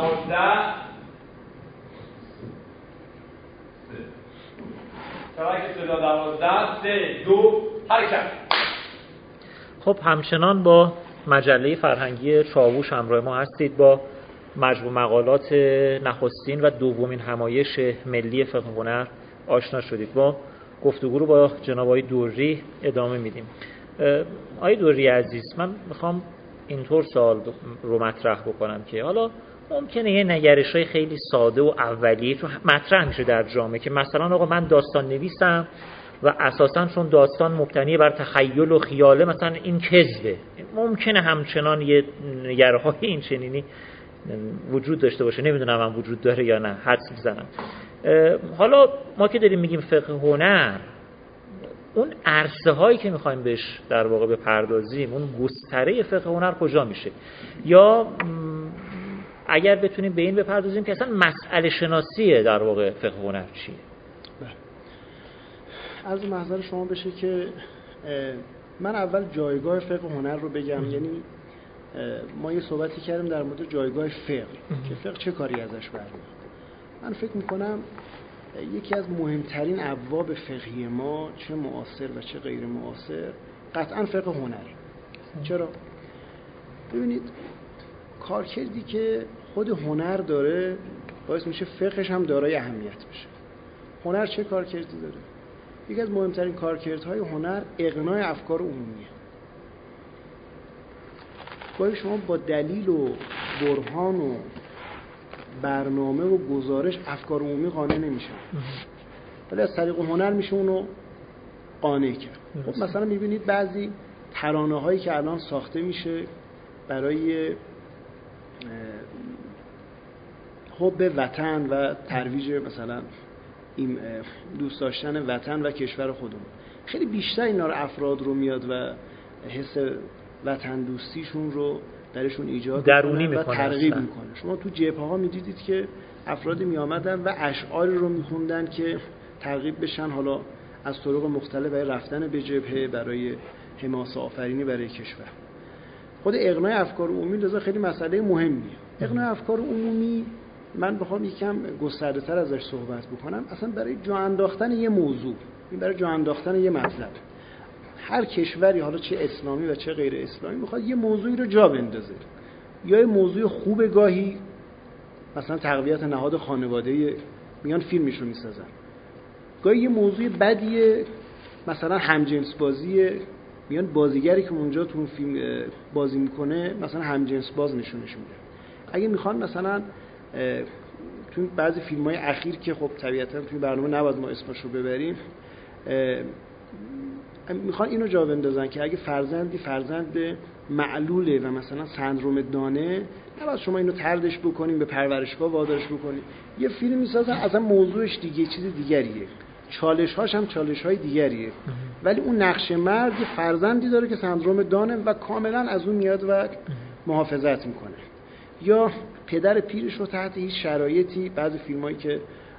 ترک 12 3 2 حرکت. خب همچنان با مجله فرهنگی چاووش همراه ما هستید. با مجموع مقالات نخستین و دومین همایش ملی فقه هنر آشنا شدید. با گفتگو رو با جناب آقای دوری ادامه میدیم. آقای دوری عزیز من میخوام اینطور سوال رو مطرح بکنم که حالا ممکنه یه نگرش‌های خیلی ساده و اولیه تو مطرح میشه در جامعه که مثلا آقا من داستان نویسم و اساساً چون داستان مبتنی بر تخیل و خیاله مثلا این کذبه. ممکنه همچنان یه نگره‌های این چنینی وجود داشته باشه. نمیدونم هم وجود داره یا نه حدس میزنم. حالا ما که داریم میگیم فقه هنر اون عرصه هایی که میخوایم بهش در واقع بپردازیم اون گستره فقه هنر کجا میشه یا اگر بتونیم به این بپردازیم که اصلا مسئله شناسیه در واقع فقه هنر چیه. عرض محضر شما بشه که من اول جایگاه فقه هنر رو بگم. یعنی ما یه صحبتی کردیم در مورد جایگاه فقه که فقه چه کاری ازش برمیاد. من فکر میکنم یکی از مهمترین ابواب فقهی ما، چه معاصر و چه غیر معاصر، قطعا فقه هنر. چرا؟ ببینید کارکردی که خود هنر داره باعث میشه فقهش هم دارای اهمیت بشه. هنر چه کارکردی داره؟ یکی از مهمترین کارکردهای هنر اقناع افکار عمومیه. گاهی شما با دلیل و برهان و برنامه و گزارش افکار عمومی قانع نمیشه، ولی از طریق هنر میشه اونو قانع کرد. خب مثلا میبینید بعضی ترانه هایی که الان ساخته میشه برای حب وطن و ترویج مثلا این دوست داشتن وطن و کشور خودمون، خیلی بیشتر اینا رو افراد رو میاد و حس وطن دوستیشون رو درشون ایجاد درونی و ترغیب میکنه. شما تو جبهه ها میدیدید که افرادی میامدن و اشعاری رو میخوندن که ترغیب بشن حالا از طرق مختلف برای رفتن به جبهه، برای حماسه آفرینی برای کشور. خود اقناع افکار عمومی لذا خیلی مسئله مهمیه. اقناع افکار عمومی من بخوام یکم گسترده تر ازش صحبت بکنم، اصلا برای جا انداختن یه موضوع، برای جا انداختن یه مطلب، هر کشوری حالا چه اسلامی و چه غیر اسلامی میخواد یه موضوعی رو جا بندازه. یا یه موضوع خوبه، گاهی مثلا تقویت نهاد خانواده میان فیلمش رو میسازن، گاهی یه موضوع بدیه مثلا همجنس بازیه میان بازیگری که اونجا تو اون فیلم بازی میکنه مثلا همجنس باز نشونش میده. اگه میخوان مثلا تو بعضی فیلم‌های اخیر که خب طبیعتاً توی برنامه نباید ما اسمشو ببریم، میخوان اینو جا بندازن که اگه فرزند معلوله و مثلا سندروم دانه، نباید شما اینو طردش بکنیم به پرورشگاه وادارش بکنیم. یه فیلم میسازن اصلا موضوعش دیگه چیز دیگریه، چالش‌هاش هم چالش‌های دیگریه، ولی اون نقش مرد یه فرزندی داره که سندروم دانه و کاملا از اون میاد و محافظت میکنه. یا پدر پیرش رو تحت هیچ شرایطی، بعضی فیلمایی که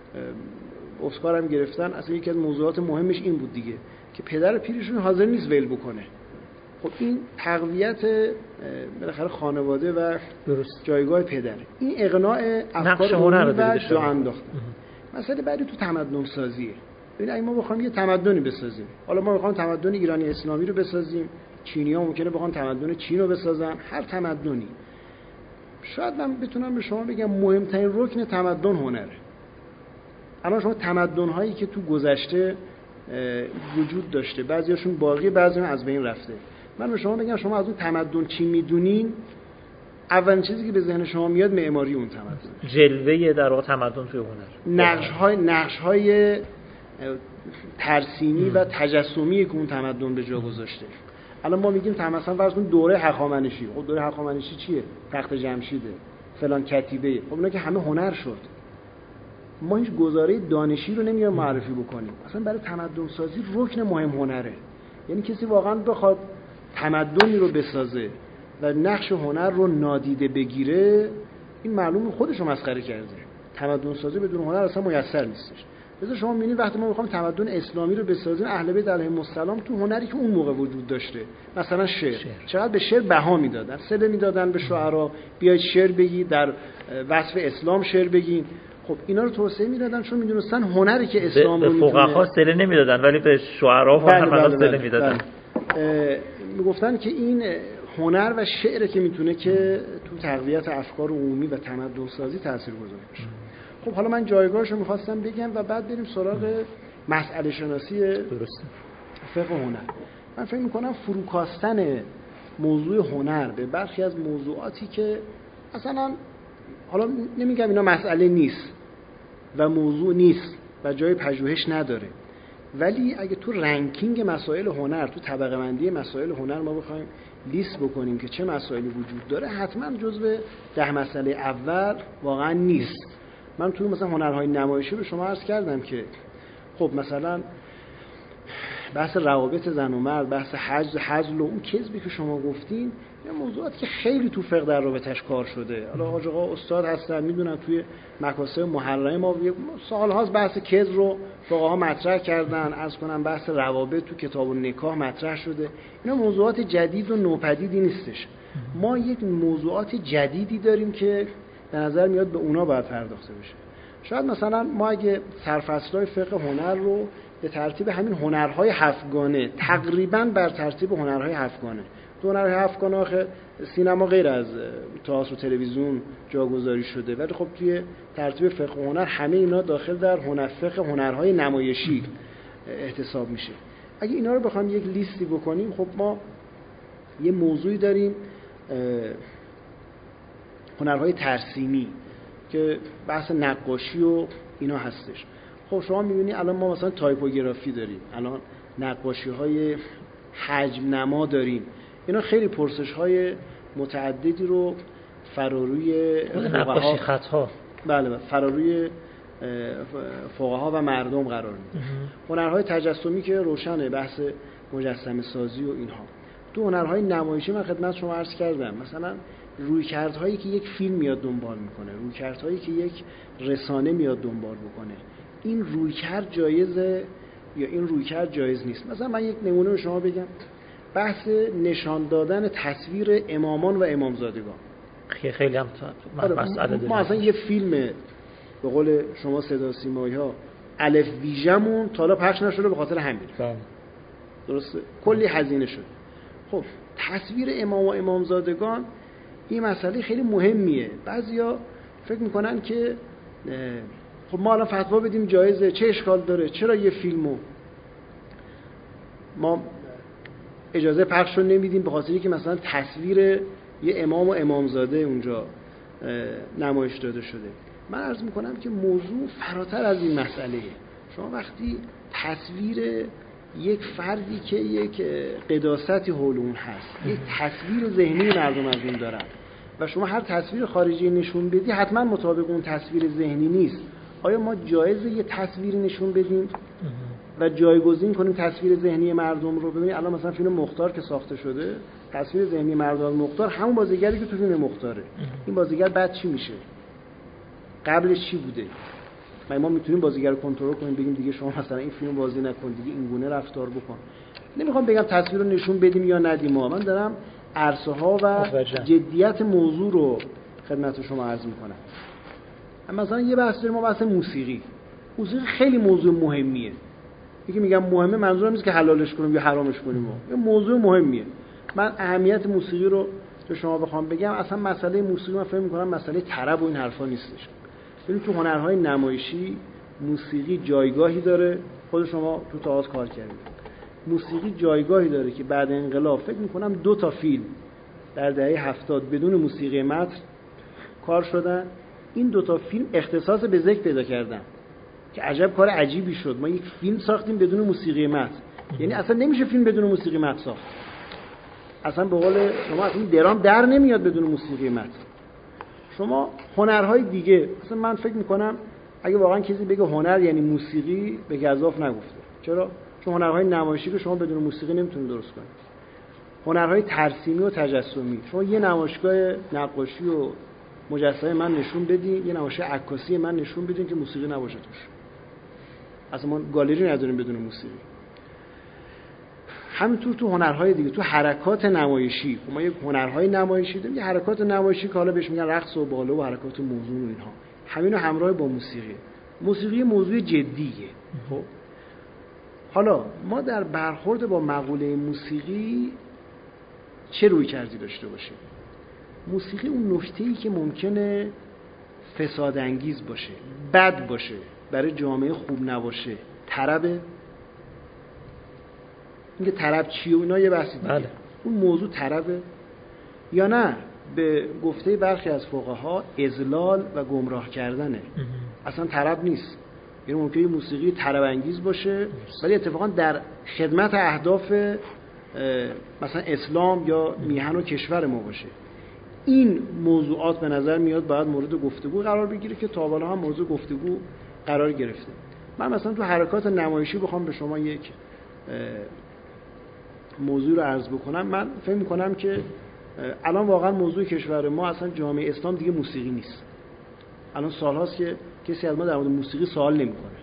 اسکار هم گرفتن اصلا یکی از موضوعات مهمش این بود دیگه که پدر پیرشون حاضر نیست ول بکنه. خب این تقویت بالاخره خانواده و جایگاه پدر، این اقناع افکار عمومی و جا انداختن. مسئله بعدی تو تمدن سازیه. ببین اگه ما بخوایم یه تمدنی بسازیم، حالا ما می‌خوایم تمدن ایرانی اسلامی رو بسازیم، چینی‌ها ممکنه بخوان تمدن چین رو بسازن، هر تمدنی، شاید من بتونم به شما بگم مهمترین رکن تمدن هنره. الان شما تمدن‌هایی که تو گذشته وجود داشته، بعضیاشون باقی، بعضی‌ها از بین رفته، من به شما بگم شما از اون تمدن چی میدونین، اولین چیزی که به ذهن شما میاد معماری اون تمدن، جلوه در واقع تمدن توی هنر، نقش‌های ترسیمی و تجسمی که اون تمدن به جا گذاشته. الان ما میگیم مثلا فرض کن دوره هخامنشی، خب دوره هخامنشی چیه؟ تخت جمشیده، فلان کتیبه، خب اینا که همه هنر شد. ما هیچ گزاره دانشی رو نمیایم معرفی بکنیم. اصلا برای تمدن سازی رکن مهم هنره. یعنی کسی واقعا بخواد تمدنی رو بسازه و نقش هنر رو نادیده بگیره، این معلومه خودش رو مسخره کرده. تمدن سازی بدون هنر اصلا میسر نیستش. مثلا شما میبینید وقتی ما میخوایم تمدن اسلامی رو بسازیم، اهل بیت علیهم السلام تو هنری که اون موقع وجود داشته، مثلا شعر، چقدر به شعر بها میدادن، صله میدادن به شعرا، بیاید شعر بگید، در وصف اسلام شعر بگین. خب اینا رو توسعه میدادن چون میدونستن هنری که اسلام رو میتونه. به فقها صله نمیدادن ولی به شعرا و هنرمندان صله میدادن. میگفتن که این هنر و شعر که میتونه که تو تقویت افکار عمومی و تمدن سازی تاثیرگذار باشه. خب حالا من جایگاهش رو میخواستم بگم و بعد بریم سراغ مسئله شناسی فقه هنر. من فکر میکنم فروکاستن موضوع هنر به برخی از موضوعاتی که اصلا حالا نمیگم اینا مسئله نیست و موضوع نیست و جای پژوهش نداره، ولی اگه تو رنکینگ مسائل هنر، تو طبقه بندی مسائل هنر ما بخوایم لیست بکنیم که چه مسائلی وجود داره، حتما جزو 10 مسئله اول واقعا نیست. من توی مثلا هنرهای نمایشی به شما عرض کردم که خب مثلا بحث روابط زن و مرد، بحث حجل و اون کذبی که شما گفتین، یه موضوعاتی که خیلی تو فقه در رابطش کار شده. حالا حاج آقا استاد هستن میدونن توی مکاسب محرمه ما سال‌هاست بحث کذب رو فقها مطرح کردن. عرض کنم بحث روابط تو کتاب النکاح مطرح شده. اینا موضوعات جدید و نوپدیدی نیستش. ما یک موضوعات جدیدی داریم که به نظر میاد به اونا باید پرداخته بشه. شاید مثلا ما اگه سرفصل‌های فقه هنر رو به ترتیب همین هنرهای هفتگانه، تقریباً بر ترتیب هنرهای هفتگانه، تو هنرهای هفتگانه آخه سینما غیر از تئاتر و تلویزیون جاگذاری شده، ولی خب توی ترتیب فقه و هنر همه اینا داخل در فقه هنرهای نمایشی احتساب میشه. اگه اینا رو بخوایم یک لیستی بکنیم، خب ما یه موضوعی داریم هنرهای ترسیمی که بحث نقاشی و اینا هستش. خب شما میبینی الان ما مثلا تایپوگرافی داریم، الان نقاشی‌های حجم نما داریم. اینا خیلی پرسش‌های متعددی رو فراروی نقاشی خط‌ها فراروی فقها و مردم قرار میده. هنرهای تجسمی که روشنه، بحث مجسمه سازی و اینها. تو هنرهای نمایشی من خدمت شما عرض کردم، مثلا رویکردهایی که یک فیلم میاد دنبال میکنه، رویکردهایی که یک رسانه میاد دنبال بکنه، این رویکرد جایزه یا این رویکرد جایز نیست. مثلا من یک نمونه به شما بگم، بحث نشان دادن تصویر امامان و امامزادگان. خیلی هم مسئله داریم. ما اصلا یه فیلم به قول شما صدا سیمایی ها الف ویژمون تا حالا پخش نشده به خاطر همین. درسته؟ کلی هزینه شد. خب تصویر امام و امامزادگان این مسئله خیلی مهمیه. بعضیا فکر میکنن که خب ما الان فتوا بدیم جایزه، چه اشکال داره؟ چرا یه فیلمو ما اجازه پخش رو نمیدیم به خاطر اینکه مثلا تصویر یه امام و امامزاده اونجا نمایش داده شده؟ من عرض میکنم که موضوع فراتر از این مسئله. شما وقتی تصویر یک فردی که یک قداستی حول اون هست، یک تصویر ذهنی مردم از اون دارن و شما هر تصویر خارجی نشون بدی حتما مطابق اون تصویر ذهنی نیست. آیا ما جایزه یه تصویری نشون بدیم و جایگزین کنیم تصویر ذهنی مردم رو؟ ببینید الان مثلا فیلم مختار که ساخته شده، تصویر ذهنی مردم مختار همون بازیگری که تو فیلم مختاره. این بازیگر بعد چی میشه؟ قبلش چی بوده؟ ما میتونیم بازیگر رو کنترل کنیم بگیم دیگه شما مثلا این فیلم بازی نکن، دیگه این گونه رفتار بکن. نمیخوام بگم تصویر رو نشون بدیم یا ندیم، من دارم عرصه ها و جدیت موضوع رو خدمت شما عرض میکنم. مثلا یه بحث داریم، ما بحث موسیقی خیلی موضوع مهمیه. یکی میگم مهمه، منظورم نیست که حلالش کنیم یا حرامش کنیم، یه موضوع مهمیه. من اهمیت موسیقی رو به شما بخوام بگم، اصلا مسئله موسیقی من فکر میکنم مسئله طرب و این حرفا نیستش. ببین تو هنرهای نمایشی موسیقی جایگاهی داره. خود شما تو تئاتر کار کردید، موسیقی جایگاهی داره که بعد انقلاب فکر میکنم 2 تا فیلم در دهه 70 بدون موسیقی متن کار شدن. این 2 تا فیلم اختصاص به ذکر پیدا کردن که عجب کار عجیبی شد، ما یک فیلم ساختیم بدون موسیقی متن. یعنی اصلا نمیشه فیلم بدون موسیقی متن ساخت. اصلا به قول شما اصلا درام در نمیاد بدون موسیقی متن. شما هنرهای دیگه، مثلا من فکر میکنم اگه واقعا کسی بگه هنر یعنی موسیقی، به گزاف نگفته. چرا؟ چون هنرهای نمایشی که شما بدون موسیقی نمیتونید درست کنید. هنرهای ترسیمی و تجسمی، شما یه نمایشگاه نقاشی و مجسمه من نشون بدین، یه نمایش عکاسی من نشون بدین که موسیقی نباشه توش. اصلا ما گالری نداریم بدون موسیقی. همینطور تو هنرهای دیگه، تو حرکات نمایشی، ما یک هنرهای نمایشی داریم، یه حرکات نمایشی که حالا بهش میگن رقص و باله و حرکات موزون و اینها، همینو همراه با موسیقی موضوع جدیه. خب حالا ما در برخورد با مقوله موسیقی چه روی کردی داشته باشیم؟ موسیقی اون نکته‌ای که ممکنه فساد انگیز باشه، بد باشه، برای جامعه خوب نباشه، طربه. اینکه طرب چیه و اینا یه بحثی دیگه. بله. اون موضوع طربه یا نه؟ به گفته برخی از فقها اضلال و گمراه کردنه. اصلا طرب نیست. یعنی ممکنه موسیقی طرب انگیز باشه ولی اتفاقا در خدمت اهداف مثلا اسلام یا میهن و کشور ما باشه. این موضوعات به نظر میاد باید مورد گفتگو قرار بگیره که تا حالا هم مورد گفتگو قرار گرفته. من مثلا تو حرکات نمایشی بخوام به شما یک موضوع رو عرض بکنم، من فکر می‌کنم که الان واقعا موضوع کشور ما اصلا جامعه اسلام دیگه موسیقی نیست. الان سال‌هاست که کسی از ما در مورد موسیقی سوال نمی‌کنه.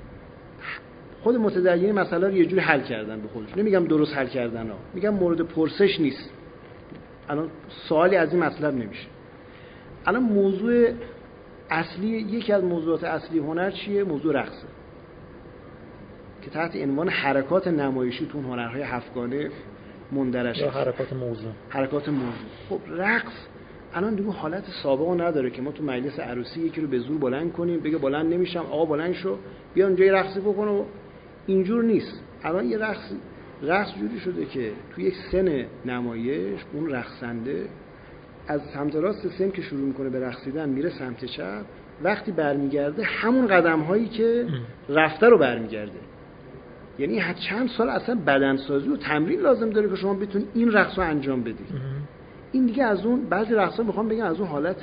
خود متدینین مسئله رو یه جوری حل کردن به خودشون. نمیگم درست حل کردن ها، میگم مورد پرسش نیست. الان سوالی از این مطلب نمیشه. الان موضوع اصلی، یکی از موضوعات اصلی هنر چیه؟ موضوع رقصه که تحت عنوان حرکات نمایشی تو هنرهای هفتگانه مندرج یا حرکات موضوع. خب رقص الان دیگه حالت سابقو نداره که ما تو مجلس عروسی یکی رو به زور بلند کنیم بگه بلند نمیشم، آقا بلند شو بیا اونجا یه رقصی بکن. و اینجور نیست. الان یه رقص جوری شده که تو یک سن نمایش اون رقصنده از سمت راست سن که شروع میکنه به رقصیدن میره سمت چپ، وقتی برمیگرده همون قدم هایی که رفته رو برمیگرده. یعنی چند سال اصلا بدنسازی و تمرین لازم داره که شما بتونید این رقص رو انجام بدید. این دیگه از اون بعضی رقصا میخوام بگم از اون حالت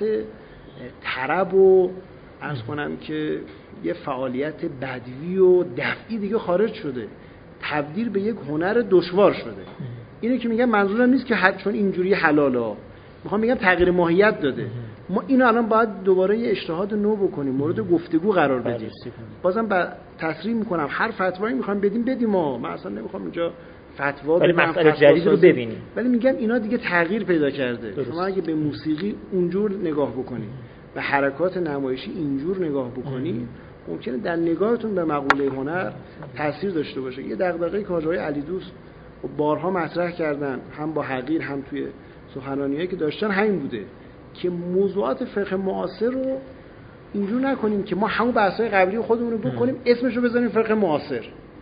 طرب و عرض کنم که یه فعالیت بدوی و دفعی دیگه خارج شده، تبدیل به یک هنر دشوار شده. اینه که میگم منظورم نیست که چون اینجوری حلاله، میخوام بگم تغییر ماهیت داده. ما اینو الان باید دوباره یه اجتهاد نو بکنیم، مورد گفتگو قرار بدیم. بازم تصریح میکنم هر فتوایی میخوام بدیم ما، من اصلا نمیخوام اینجا فتوا بدم، ولی مسئله جدید رو ببینیم. ولی میگم اینا دیگه تغییر پیدا کرده. شما اگه به موسیقی اونجور نگاه بکنید، به حرکات نمایشی اینجور نگاه بکنید، ممکنه در نگاهتون به مقوله هنر تاثیر داشته باشه. یه دغدغه‌ای که آقای علی دوست بارها مطرح کردن، هم با حقیر هم توی سخنرانی‌هایی که داشتن، همین بوده که موضوعات فقه معاصر رو اینجور نکنیم که ما همون بحث‌های قبلی خودمون رو بکنیم اسمش رو بزنیم فقه معاصر.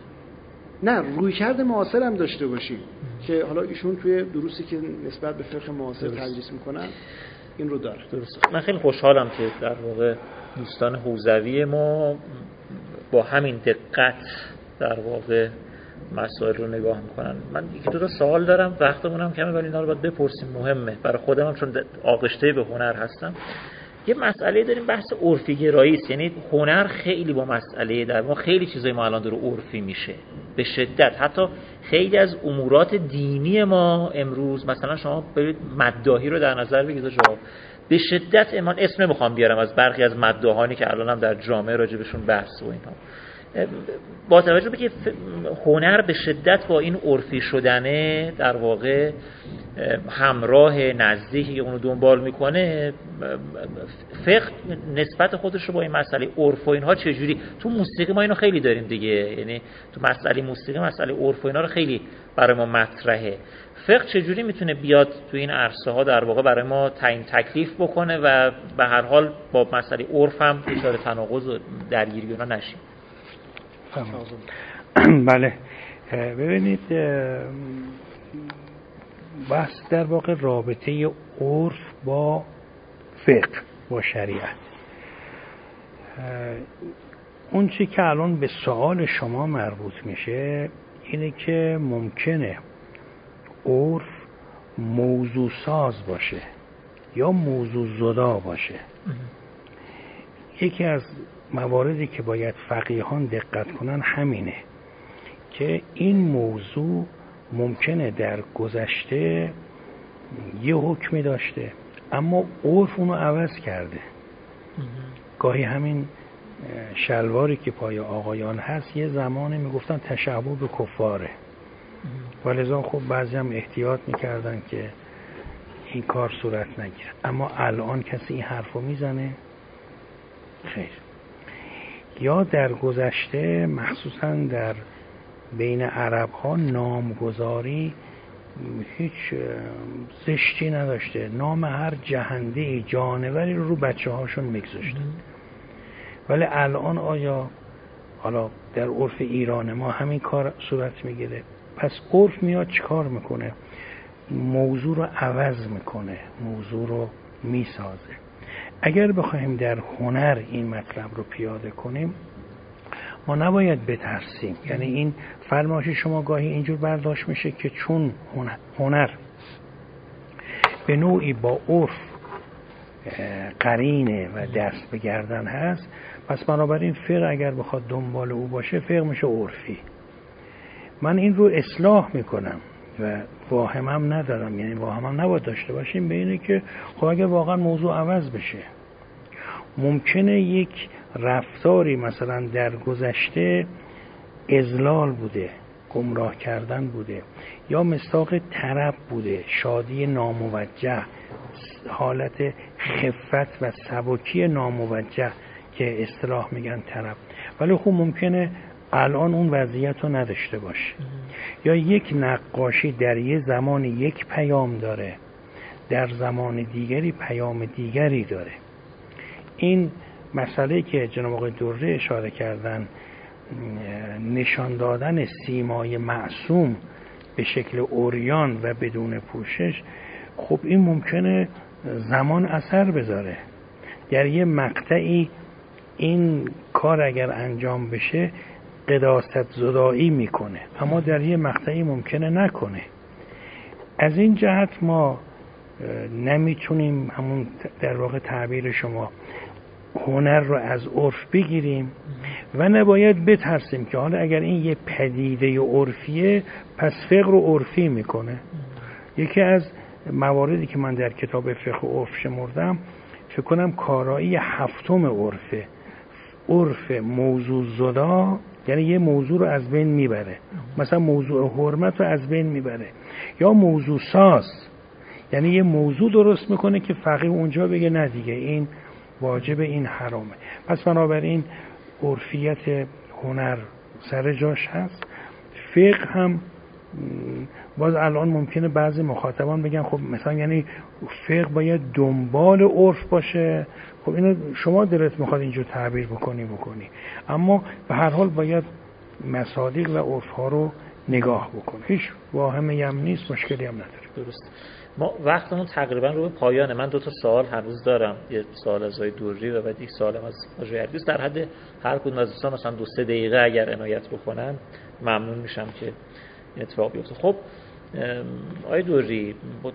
نه، رویکرد معاصر هم داشته باشیم که حالا ایشون توی دروسی که نسبت به فقه معاصر تدریس میکنن این رو داره. درست. من خیلی خوشحالم که در واقع دوستان حوزوی ما با همین دقت در واقع مسائل رو نگاه میکنن. من یکی دو تا سوال دارم، وقتمون هم کمه ولی اینا رو باید بپرسیم، مهمه برای خودم هم چون آغشته به هنر هستم. یه مسئله داریم، بحث عرفی گرایی است. یعنی هنر خیلی با مسئله در ما خیلی چیزای ما الان داره عرفی میشه به شدت. حتی خیلی از امورات دینی ما امروز، مثلا شما برید مداحی رو در نظر بگیرید، جواب به شدت من اسم نمیخوام بیارم از برخی از مداحانی که الان هم در جامعه راجبشون بحث و اینا، با توجه به که هنر به شدت با این عرفی شدنه در واقع همراه نزدیکی که اونو دنبال میکنه، فقه نسبت خودش رو با این مسئله عرف و اینها چجوری؟ تو موسیقی ما اینو خیلی داریم دیگه، یعنی تو مسئله موسیقی مسئله عرف و اینا رو خیلی برای ما مطرحه. فقه چجوری میتونه بیاد تو این عرصه ها در واقع برای ما تعیین تکلیف بکنه و به هر حال با مسئله عرف هم دچار تناقض و درگیری اونا نشیم؟ بله، ببینید بحث در واقع رابطه عرف با فقه با شریعت. اون چی که الان به سوال شما مربوط میشه اینه که ممکنه عرف موضوع ساز باشه یا موضوع زدا باشه. یکی از مواردی که باید فقیهان دقت کنن همینه که این موضوع ممکنه در گذشته یه حکمی داشته اما عرف اونو عوض کرده. گاهی همین شلواری که پای آقایان هست یه زمانی میگفتن تشبه به کفاره، ولذا خب بعضی هم احتیاط میکردن که این کار صورت نگیره. اما الان کسی این حرفو میزنه؟ خیر. یا در گذشته مخصوصا در بین عرب ها نامگذاری هیچ زشتی نداشته، نام هر جهنده جانوری رو بچه هاشون میگذاشتن. ولی الان آیا حالا در عرف ایران ما همین کار صورت میگیره؟ پس عرف میاد چیکار میکنه؟ موضوع رو عوض میکنه، موضوع رو میسازه. اگر بخوایم در هنر این مطلب رو پیاده کنیم ما نباید بترسیم. یعنی این فرمایش شما گاهی اینجور برداشت میشه که چون هنر به نوعی با عرف قرینه و دست به گردن هست، پس بنابراین فقه اگر بخواد دنبال او باشه فقه میشه عرفی. من این رو اصلاح میکنم و واهمم ندارم، یعنی واهمم نباید داشته باشیم به اینه که خب اگه واقعا موضوع عوض بشه، ممکنه یک رفتاری مثلا در گذشته اضلال بوده، گمراه کردن بوده، یا مصداق طرب بوده، شادی ناموجه، حالت خفت و سبکی ناموجه که اصطلاح میگن طرب، ولی خب ممکنه الان اون وضعیت رو نداشته باشه. یا یک نقاشی در یه زمان یک پیام داره، در زمان دیگری پیام دیگری داره. این مسئله که جناب آقای دوری اشاره کردن، نشان دادن سیمای معصوم به شکل عریان و بدون پوشش، خب این ممکنه زمان اثر بذاره. در یه مقطعی این کار اگر انجام بشه قداست زدایی میکنه، اما در یه مقطعی ممکنه نکنه. از این جهت ما نمیتونیم همون در واقع تعبیر شما هنر رو از عرف بگیریم و نباید بترسیم که حالا اگر این یه پدیده عرفیه پس فقه رو عرفی میکنه. یکی از مواردی که من در کتاب فقه عرف شمردم، فکر کنم کارایی 7 عرفه، عرف موضوع زدا، یعنی یه موضوع رو از بین میبره، مثلا موضوع حرمت رو از بین میبره، یا موضوع ساز، یعنی یه موضوع درست میکنه که فقیه اونجا بگه نه دیگه این واجب، این حرامه. پس بنابراین عرفیت هنر سر جاش هست. فقه هم باز الان ممکنه بعضی مخاطبان بگن خب مثلا یعنی فقه باید دنبال عرف باشه. خب اینو شما دلت میخواد اینجور تعبیر بکنی، اما به هر حال باید مصادیق و عرف ها رو نگاه بکنی. هیچ واهمه‌ای هم نیست، مشکلی هم نداره. درست. ما وقتمون تقریبا رو به پایانه. من 2 سوال هنوز دارم، یه سوال از آقای دوری و بعد یک سوال از آقای علیدوست. در حد هر کدوم از دوستان مثلا 2-3 دقیقه اگر عنایت بکنن ممنون میشم که اتفاق بیفته. خب آقای دوری،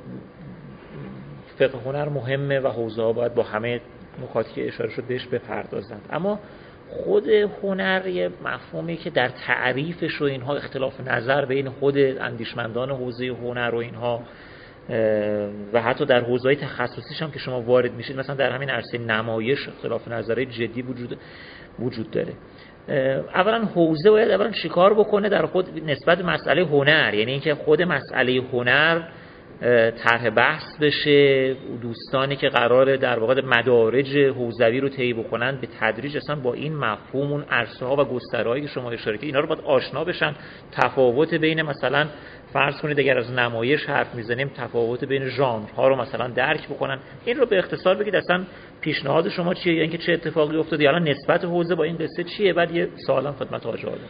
فقه هنر مهمه و حوزه‌ها باید با همه نکاتی که اشاره شد بهش بپردازند، اما خود هنر یه مفهومی که در تعریفش و اینها اختلاف نظر بین خود اندیشمندان حوزه هنر و اینها و حتی در حوزه‌های تخصصیش هم که شما وارد میشید، مثلا در همین عرصه نمایش اختلاف نظرهای جدی وجود داره. اولا حوزه باید اولا چیکار بکنه در خود نسبت به مسئله هنر، یعنی اینکه خود مسئله هنر طرح بحث بشه، دوستانی که قراره در واقع مدارج حوزوی رو طی بکنن به تدریج اصلا با این مفهوم اون عرصه ها و گستره‌هایی که شما اشاره کردید اینا رو باید آشنا بشن. تفاوت بین مثلا فرض کنید اگر از نمایش حرف میزنیم تفاوت بین ژانرها رو مثلا درک بکنن. این رو به اختصار بگید اصلا پیشنهاد شما چیه، یعنی که چه اتفاقی افتاده، الان نسبت حوزه با این قصه چیه؟ بعد یه سوالم خدمت آقای جواد.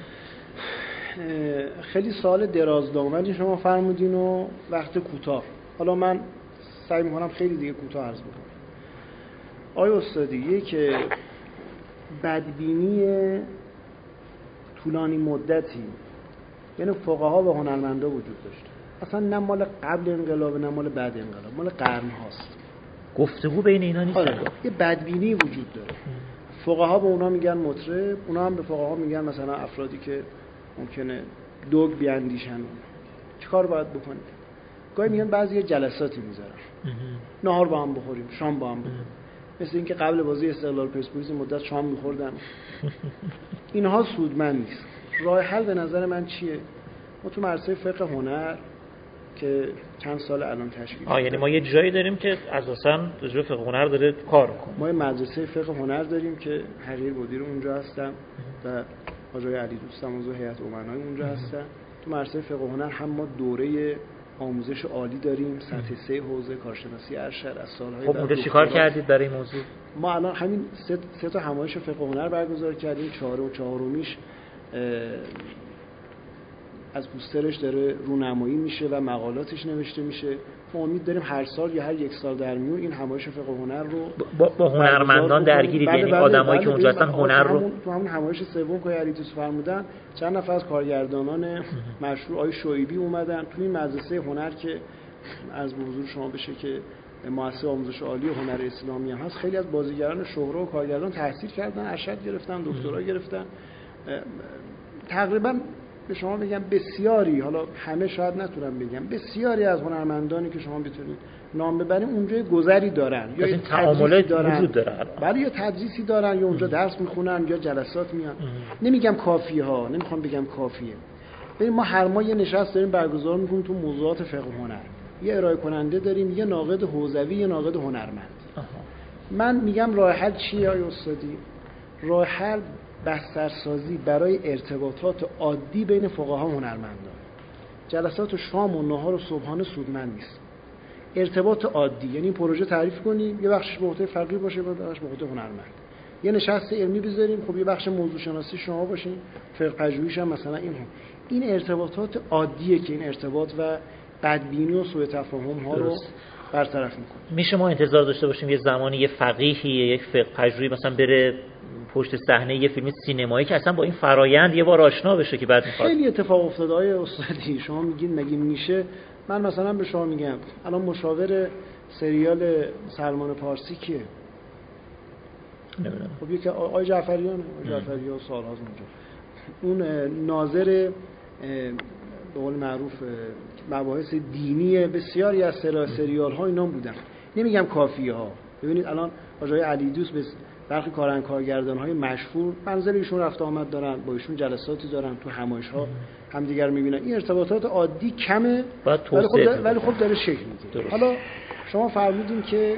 خیلی سوال درازدامنی شما فرمودین و وقت کوتاه. حالا من سعی میکنم خیلی دیگه کوتاه عرض بکنم. آقای استادی، که بدبینی طولانی مدتی بین فقها و هنرمندا وجود داشت، اصلا نه مال قبل انقلاب نه مال بعد انقلاب، مال قرن هاست. گفتگو بین اینا نیست. یه بدبینی وجود داره. فقها به اونا میگن مطرب، اونا هم به فقها میگن مثلا افرادی که ممکنه دوگ بیاندیشن. چیکار باید بکنید؟ گاهی میگن بعضی جلساتی میذارن، نهار با هم بخوریم، شام با هم بخوریم، مثل اینکه قبل بازی استقلال پرسپولیس مدت شام میخوردن. اینها سودمند نیست. راه حل به نظر من چیه؟ ما تو مدرسه فقه هنر که چند سال الان تشکیل شده، یعنی ما یه جایی داریم که اساساً راجع فقه هنر داره کار میکنه. ما یه مدرسه فقه هنر داریم که حقیر مدیر اونجا هستن و آقای علیدوست هم عضو هیئت امنای اونجا هستن. تو مدرسه فقه هنر هم ما دوره آموزش عالی داریم، سطح 3 حوزه کارشناسی ارشد از سالهای خب اونجا چیکار کردید برای این موضوع؟ ما الان همین 3 تا همایش فقه هنر برگزار کردیم. چهارمیش از پوسترش داره رونمایی میشه و مقالاتش نوشته میشه. ما امید داریم هر سال یا هر 1 سال در میون این همایش فقه هنر رو با هنرمندان درگیرید. یعنی آدمایی که اونجا هستن هنر رو تو همون همایش سوم که علیدوست فرمودن چند نفر از کارگردانان مشهور آقای شعیبی اومدن تو این مدرسه هنر که از به حضور شما بشه که مؤسسه آموزش عالی هنر اسلامی هست. خیلی از بازیگران شهره و کارگردان تحصیل کردن، ارشد گرفتن، دکترا گرفتن. تقریبا به شما بگم بسیاری، حالا همه شاید نتونم بگم، بسیاری از هنرمندانی که شما بتونید نام ببرید اونجا گذری دارن یا این تعاملات وجود داره، بله یا تدریسی دارن یا اونجا درس میخونن یا جلسات میان. نمیگم کافیه ها، نمیخوام بگم کافیه. ببین ما هر ماه یه نشست داریم برگزار میکنیم تو موضوعات فقه و هنر، یه ارائه کننده داریم، یه ناقد حوزوی، یه ناقد هنرمند. من میگم راه حل چیه آقای استادی؟ راه حل بسترسازی برای ارتباطات عادی بین فقها و هنرمندان. جلسات شام و نهار و صبحانه سودمند نیست. ارتباط عادی یعنی این پروژه تعریف کنیم، یه بخشش به عهده فقیه باشه، یه بخشش به عهده هنرمند. یه نشست علمی بذاریم، خب یه بخش موضوع شناسی شما باشین، فقه پژوهیش هم مثلا این ارتباطات عادیه که این ارتباط و بدبینی و سوء تفاهم ها رو برطرف میکنه. میشه ما انتظار داشته باشیم یه زمانی یه فقیهی، یک فقه پژوهی مثلا بره پشت صحنه یه فیلم سینمایی که اصلا با این فرایند یه بار آشنا بشه که بعد میخواد؟ خیلی اتفاق افتاده های استادی. شما میگین مگه میشه؟ من مثلا به شما میگم الان مشاور سریال سلمان پارسی کیه؟ نمیدونم. خب یکی آقای جعفریان سال‌هاست اونجا. اون ناظر به قول معروف مباحث دینی بسیاری از سریال ها اینا بودن. نمیگم کافیه ها. ببینید الان آقای علی دوست به برخی کارگردان های مشهور منزل ایشون رفت آمد دارن، با ایشون جلساتی دارن، تو همایش ها همدیگر میبینن. این ارتباطات عادی کمه ولی خب داره شکل میگیره. حالا شما فرمودین که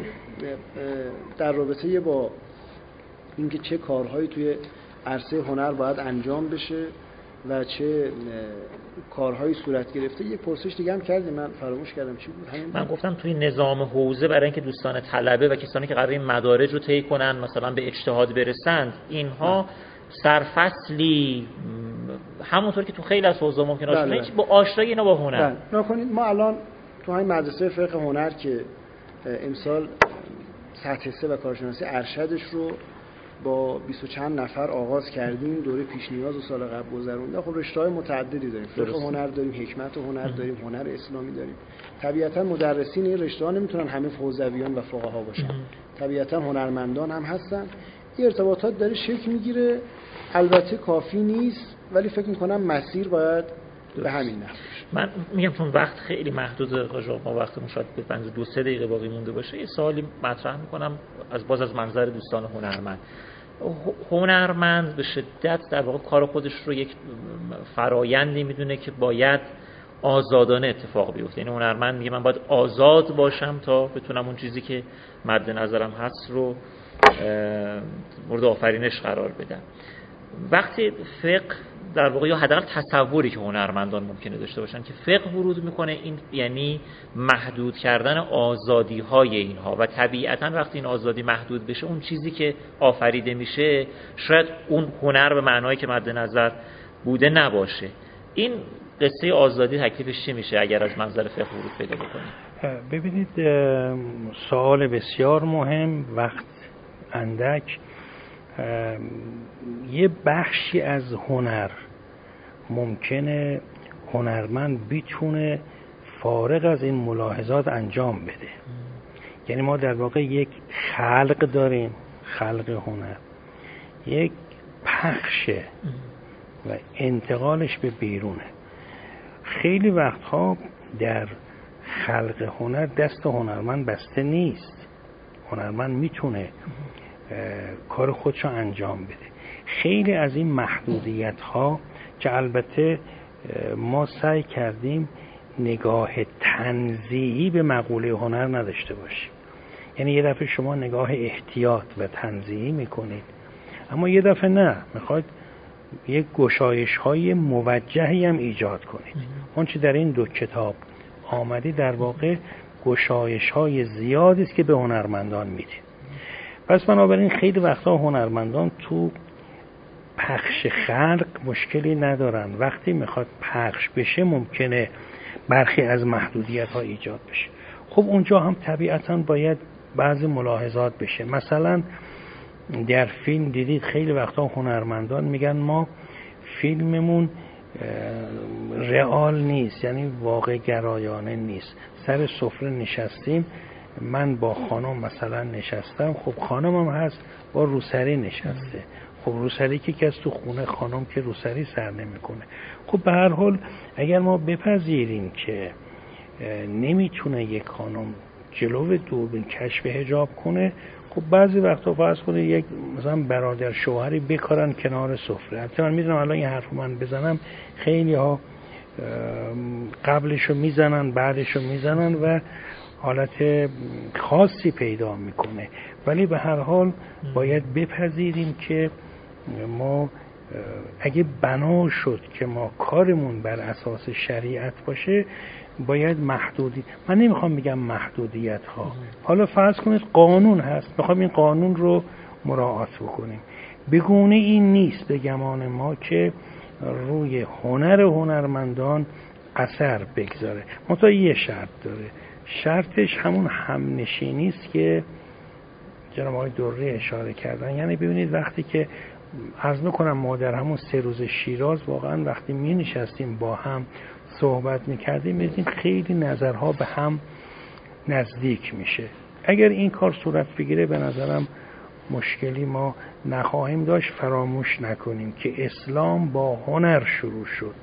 در رابطه با اینکه چه کارهایی توی عرصه هنر باید انجام بشه و چه کارهایی صورت گرفته، یه پرسش دیگه هم کردیم من فراموش کردم چی بود؟ من گفتم توی نظام حوزه برای اینکه دوستان طلبه و کسانی که قراره این مدارج رو طی کنن مثلا به اجتهاد برسند، اینها سرفصلی همونطور که تو خیلی از حوزه ممکن آشنایی با آشنایی اینا با هنر نکنید. ما الان تو همین مدرسه فقه هنر که امسال سطح 3 و کارشناسی ارشدش رو با 20 و چند نفر آغاز کردیم، دوره پیش نیاز و سال قبل گذرونده. خب رشته‌های متعددی داریم، فقه هنر داریم، حکمت هنر داریم، هنر اسلامی داریم. طبیعتا مدرسین این رشته‌ها نمیتونن همه حوزویان و فقها باشن، طبیعتا هنرمندان هم هستن. این ارتباطات داره شکل میگیره، البته کافی نیست ولی فکر میکنم مسیر باید به همین نحو. من میگم چون وقت خیلی محدوده قاجار، ما وقتمون شاید به 2-3 دقیقه باقی مونده باشه، یه سوالی مطرح میکنم از منظر دوستان هنرمند. هنرمند به شدت در واقع کار خودش رو یک فرایندی میدونه که باید آزادانه اتفاق بیفته. یعنی هنرمند میگه من باید آزاد باشم تا بتونم اون چیزی که مد نظرم هست رو مورد آفرینش قرار بدم. وقتی فقه در واقع یا حداقل تصوری که هنرمندان ممکنه داشته باشن که فقه ورود میکنه، این یعنی محدود کردن آزادی های اینها و طبیعتا وقتی این آزادی محدود بشه اون چیزی که آفریده میشه شاید اون هنر به معنایی که مد نظر بوده نباشه. این قصه آزادی تکلیفش چی میشه اگر از منظر فقه ورود پیدا بکنه؟ ببینید سوال بسیار مهم، وقت اندک. یه بخشی از هنر ممکنه هنرمند بیتونه فارغ از این ملاحظات انجام بده. یعنی ما در واقع یک خلق داریم، خلق هنر، یک پخشه و انتقالش به بیرونه. خیلی وقتها در خلق هنر دست هنرمند بسته نیست، هنرمند میتونه کار خودشو انجام بده. خیلی از این محدودیت ها که البته ما سعی کردیم نگاه تنزیعی به مقوله هنر نداشته باشیم، یعنی یه دفعه شما نگاه احتیاط و تنزیعی میکنید، اما یه دفعه نه، میخواید یک گشایش های موجهی هم ایجاد کنید. اون چی در این دو کتاب آمدی در واقع گشایش های زیادی است که به هنرمندان میدید. پس بنابراین خیلی وقتا هنرمندان تو پخش خلق مشکلی ندارن، وقتی میخواد پخش بشه ممکنه برخی از محدودیت ها ایجاد بشه. خب اونجا هم طبیعتا باید بعضی ملاحظات بشه. مثلا در فیلم دیدید خیلی وقتا هنرمندان میگن ما فیلممون رئال نیست، یعنی واقع گرایانه نیست. سر سفره نشستیم، من با خانم مثلا نشستم، خب خانمم هست با روسری نشسته، خب روسری که کس تو خونه خانم که روسری سر نمیکنه. خب به هر حال اگر ما بپذیریم که نمیتونه یک خانم جلو دوربین کشف حجاب کنه، خب بعضی وقتا فرض کنه یک مثلا برادر شوهری بکارن کنار سفره. البته من میدونم الان این حرفو من بزنم خیلی ها قبلشو میزنن بعدشو میزنن و حالت خاصی پیدا میکنه، ولی به هر حال باید بپذیریم که ما اگه بنا شد که ما کارمون بر اساس شریعت باشه باید من نمیخوام بگم محدودیت ها، حالا فرض کنید قانون هست، میخوام این قانون رو مراعات بکنیم. بگونه این نیست به گمان ما که روی هنرمندان اثر بگذاره. منتها یه شرط داره، شرطش همون همنشینی است که جناب آقای دری اشاره کردن. یعنی ببینید وقتی که عرض میکنم ما در همون 3 روز شیراز واقعا وقتی می نشستیم با هم صحبت میکردیم میدیم خیلی نظرها به هم نزدیک میشه. اگر این کار صورت بگیره به نظرم مشکلی ما نخواهیم داشت. فراموش نکنیم که اسلام با هنر شروع شد.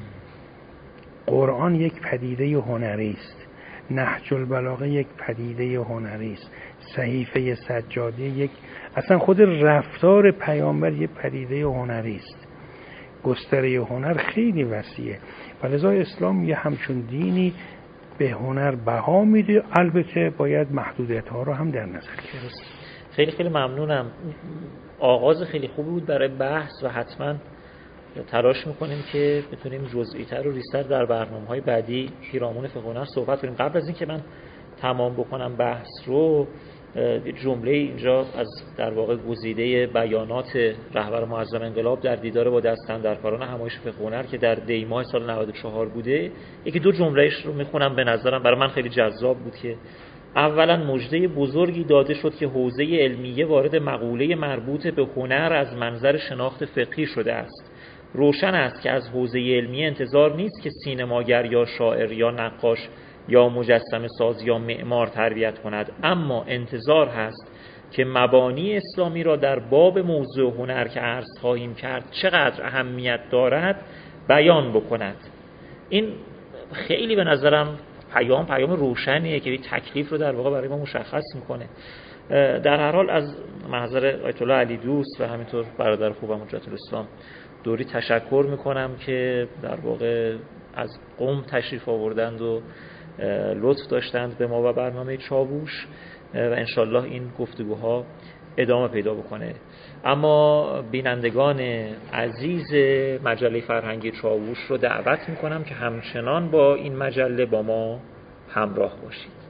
قرآن یک پدیده هنری است، نهج البلاغه یک پدیده هنری است، صحیفه سجاده اصلا خود رفتار پیامبر یک پدیده هنری است. گستره هنر خیلی وسیعه و لذا اسلام یه همچون دینی به هنر بها میده. البته باید محدودیت ها رو هم در نظر گرفت. خیلی خیلی ممنونم. آغاز خیلی خوبی بود برای بحث و حتما تلاش میکنیم که بتونیم جزئی تر و ریزتر در برنامه‌های بعدی پیرامون فقه هنر صحبت کنیم. قبل از اینکه من تمام بکنم بحث رو، جمله اینجا از در واقع گزیده بیانات رهبر معظم انقلاب در دیدار با دست‌اندرکاران همایش فقه هنر که در دی ماه سال 94 بوده، یکی دو جملهش رو میخونم. به نظرم برای من خیلی جذاب بود که اولا مژده بزرگی داده شد که حوزه علمیه وارد مقوله مربوط به هنر از منظر شناخت فقهی شده است. روشن است که از حوزه علمیه انتظار نیست که سینماگر یا شاعر یا نقاش یا مجسمه ساز یا معمار تربیت کند، اما انتظار هست که مبانی اسلامی را در باب موضوع هنر که عرض خواهیم کرد چقدر اهمیت دارد بیان بکند. این خیلی به نظرم پیام روشنیه که این تکلیف رو در واقع برای ما مشخص میکنه. در هر حال از محضر آیت الله علی دوست و همینطور برادر خوبم حجت الاسلام دوری تشکر میکنم که در واقع از قم تشریف آوردند و لطف داشتند به ما و برنامه چاووش و انشالله این گفتگوها ادامه پیدا بکنه. اما بینندگان عزیز مجله فرهنگی چاووش رو دعوت میکنم که همچنان با این مجله با ما همراه باشید.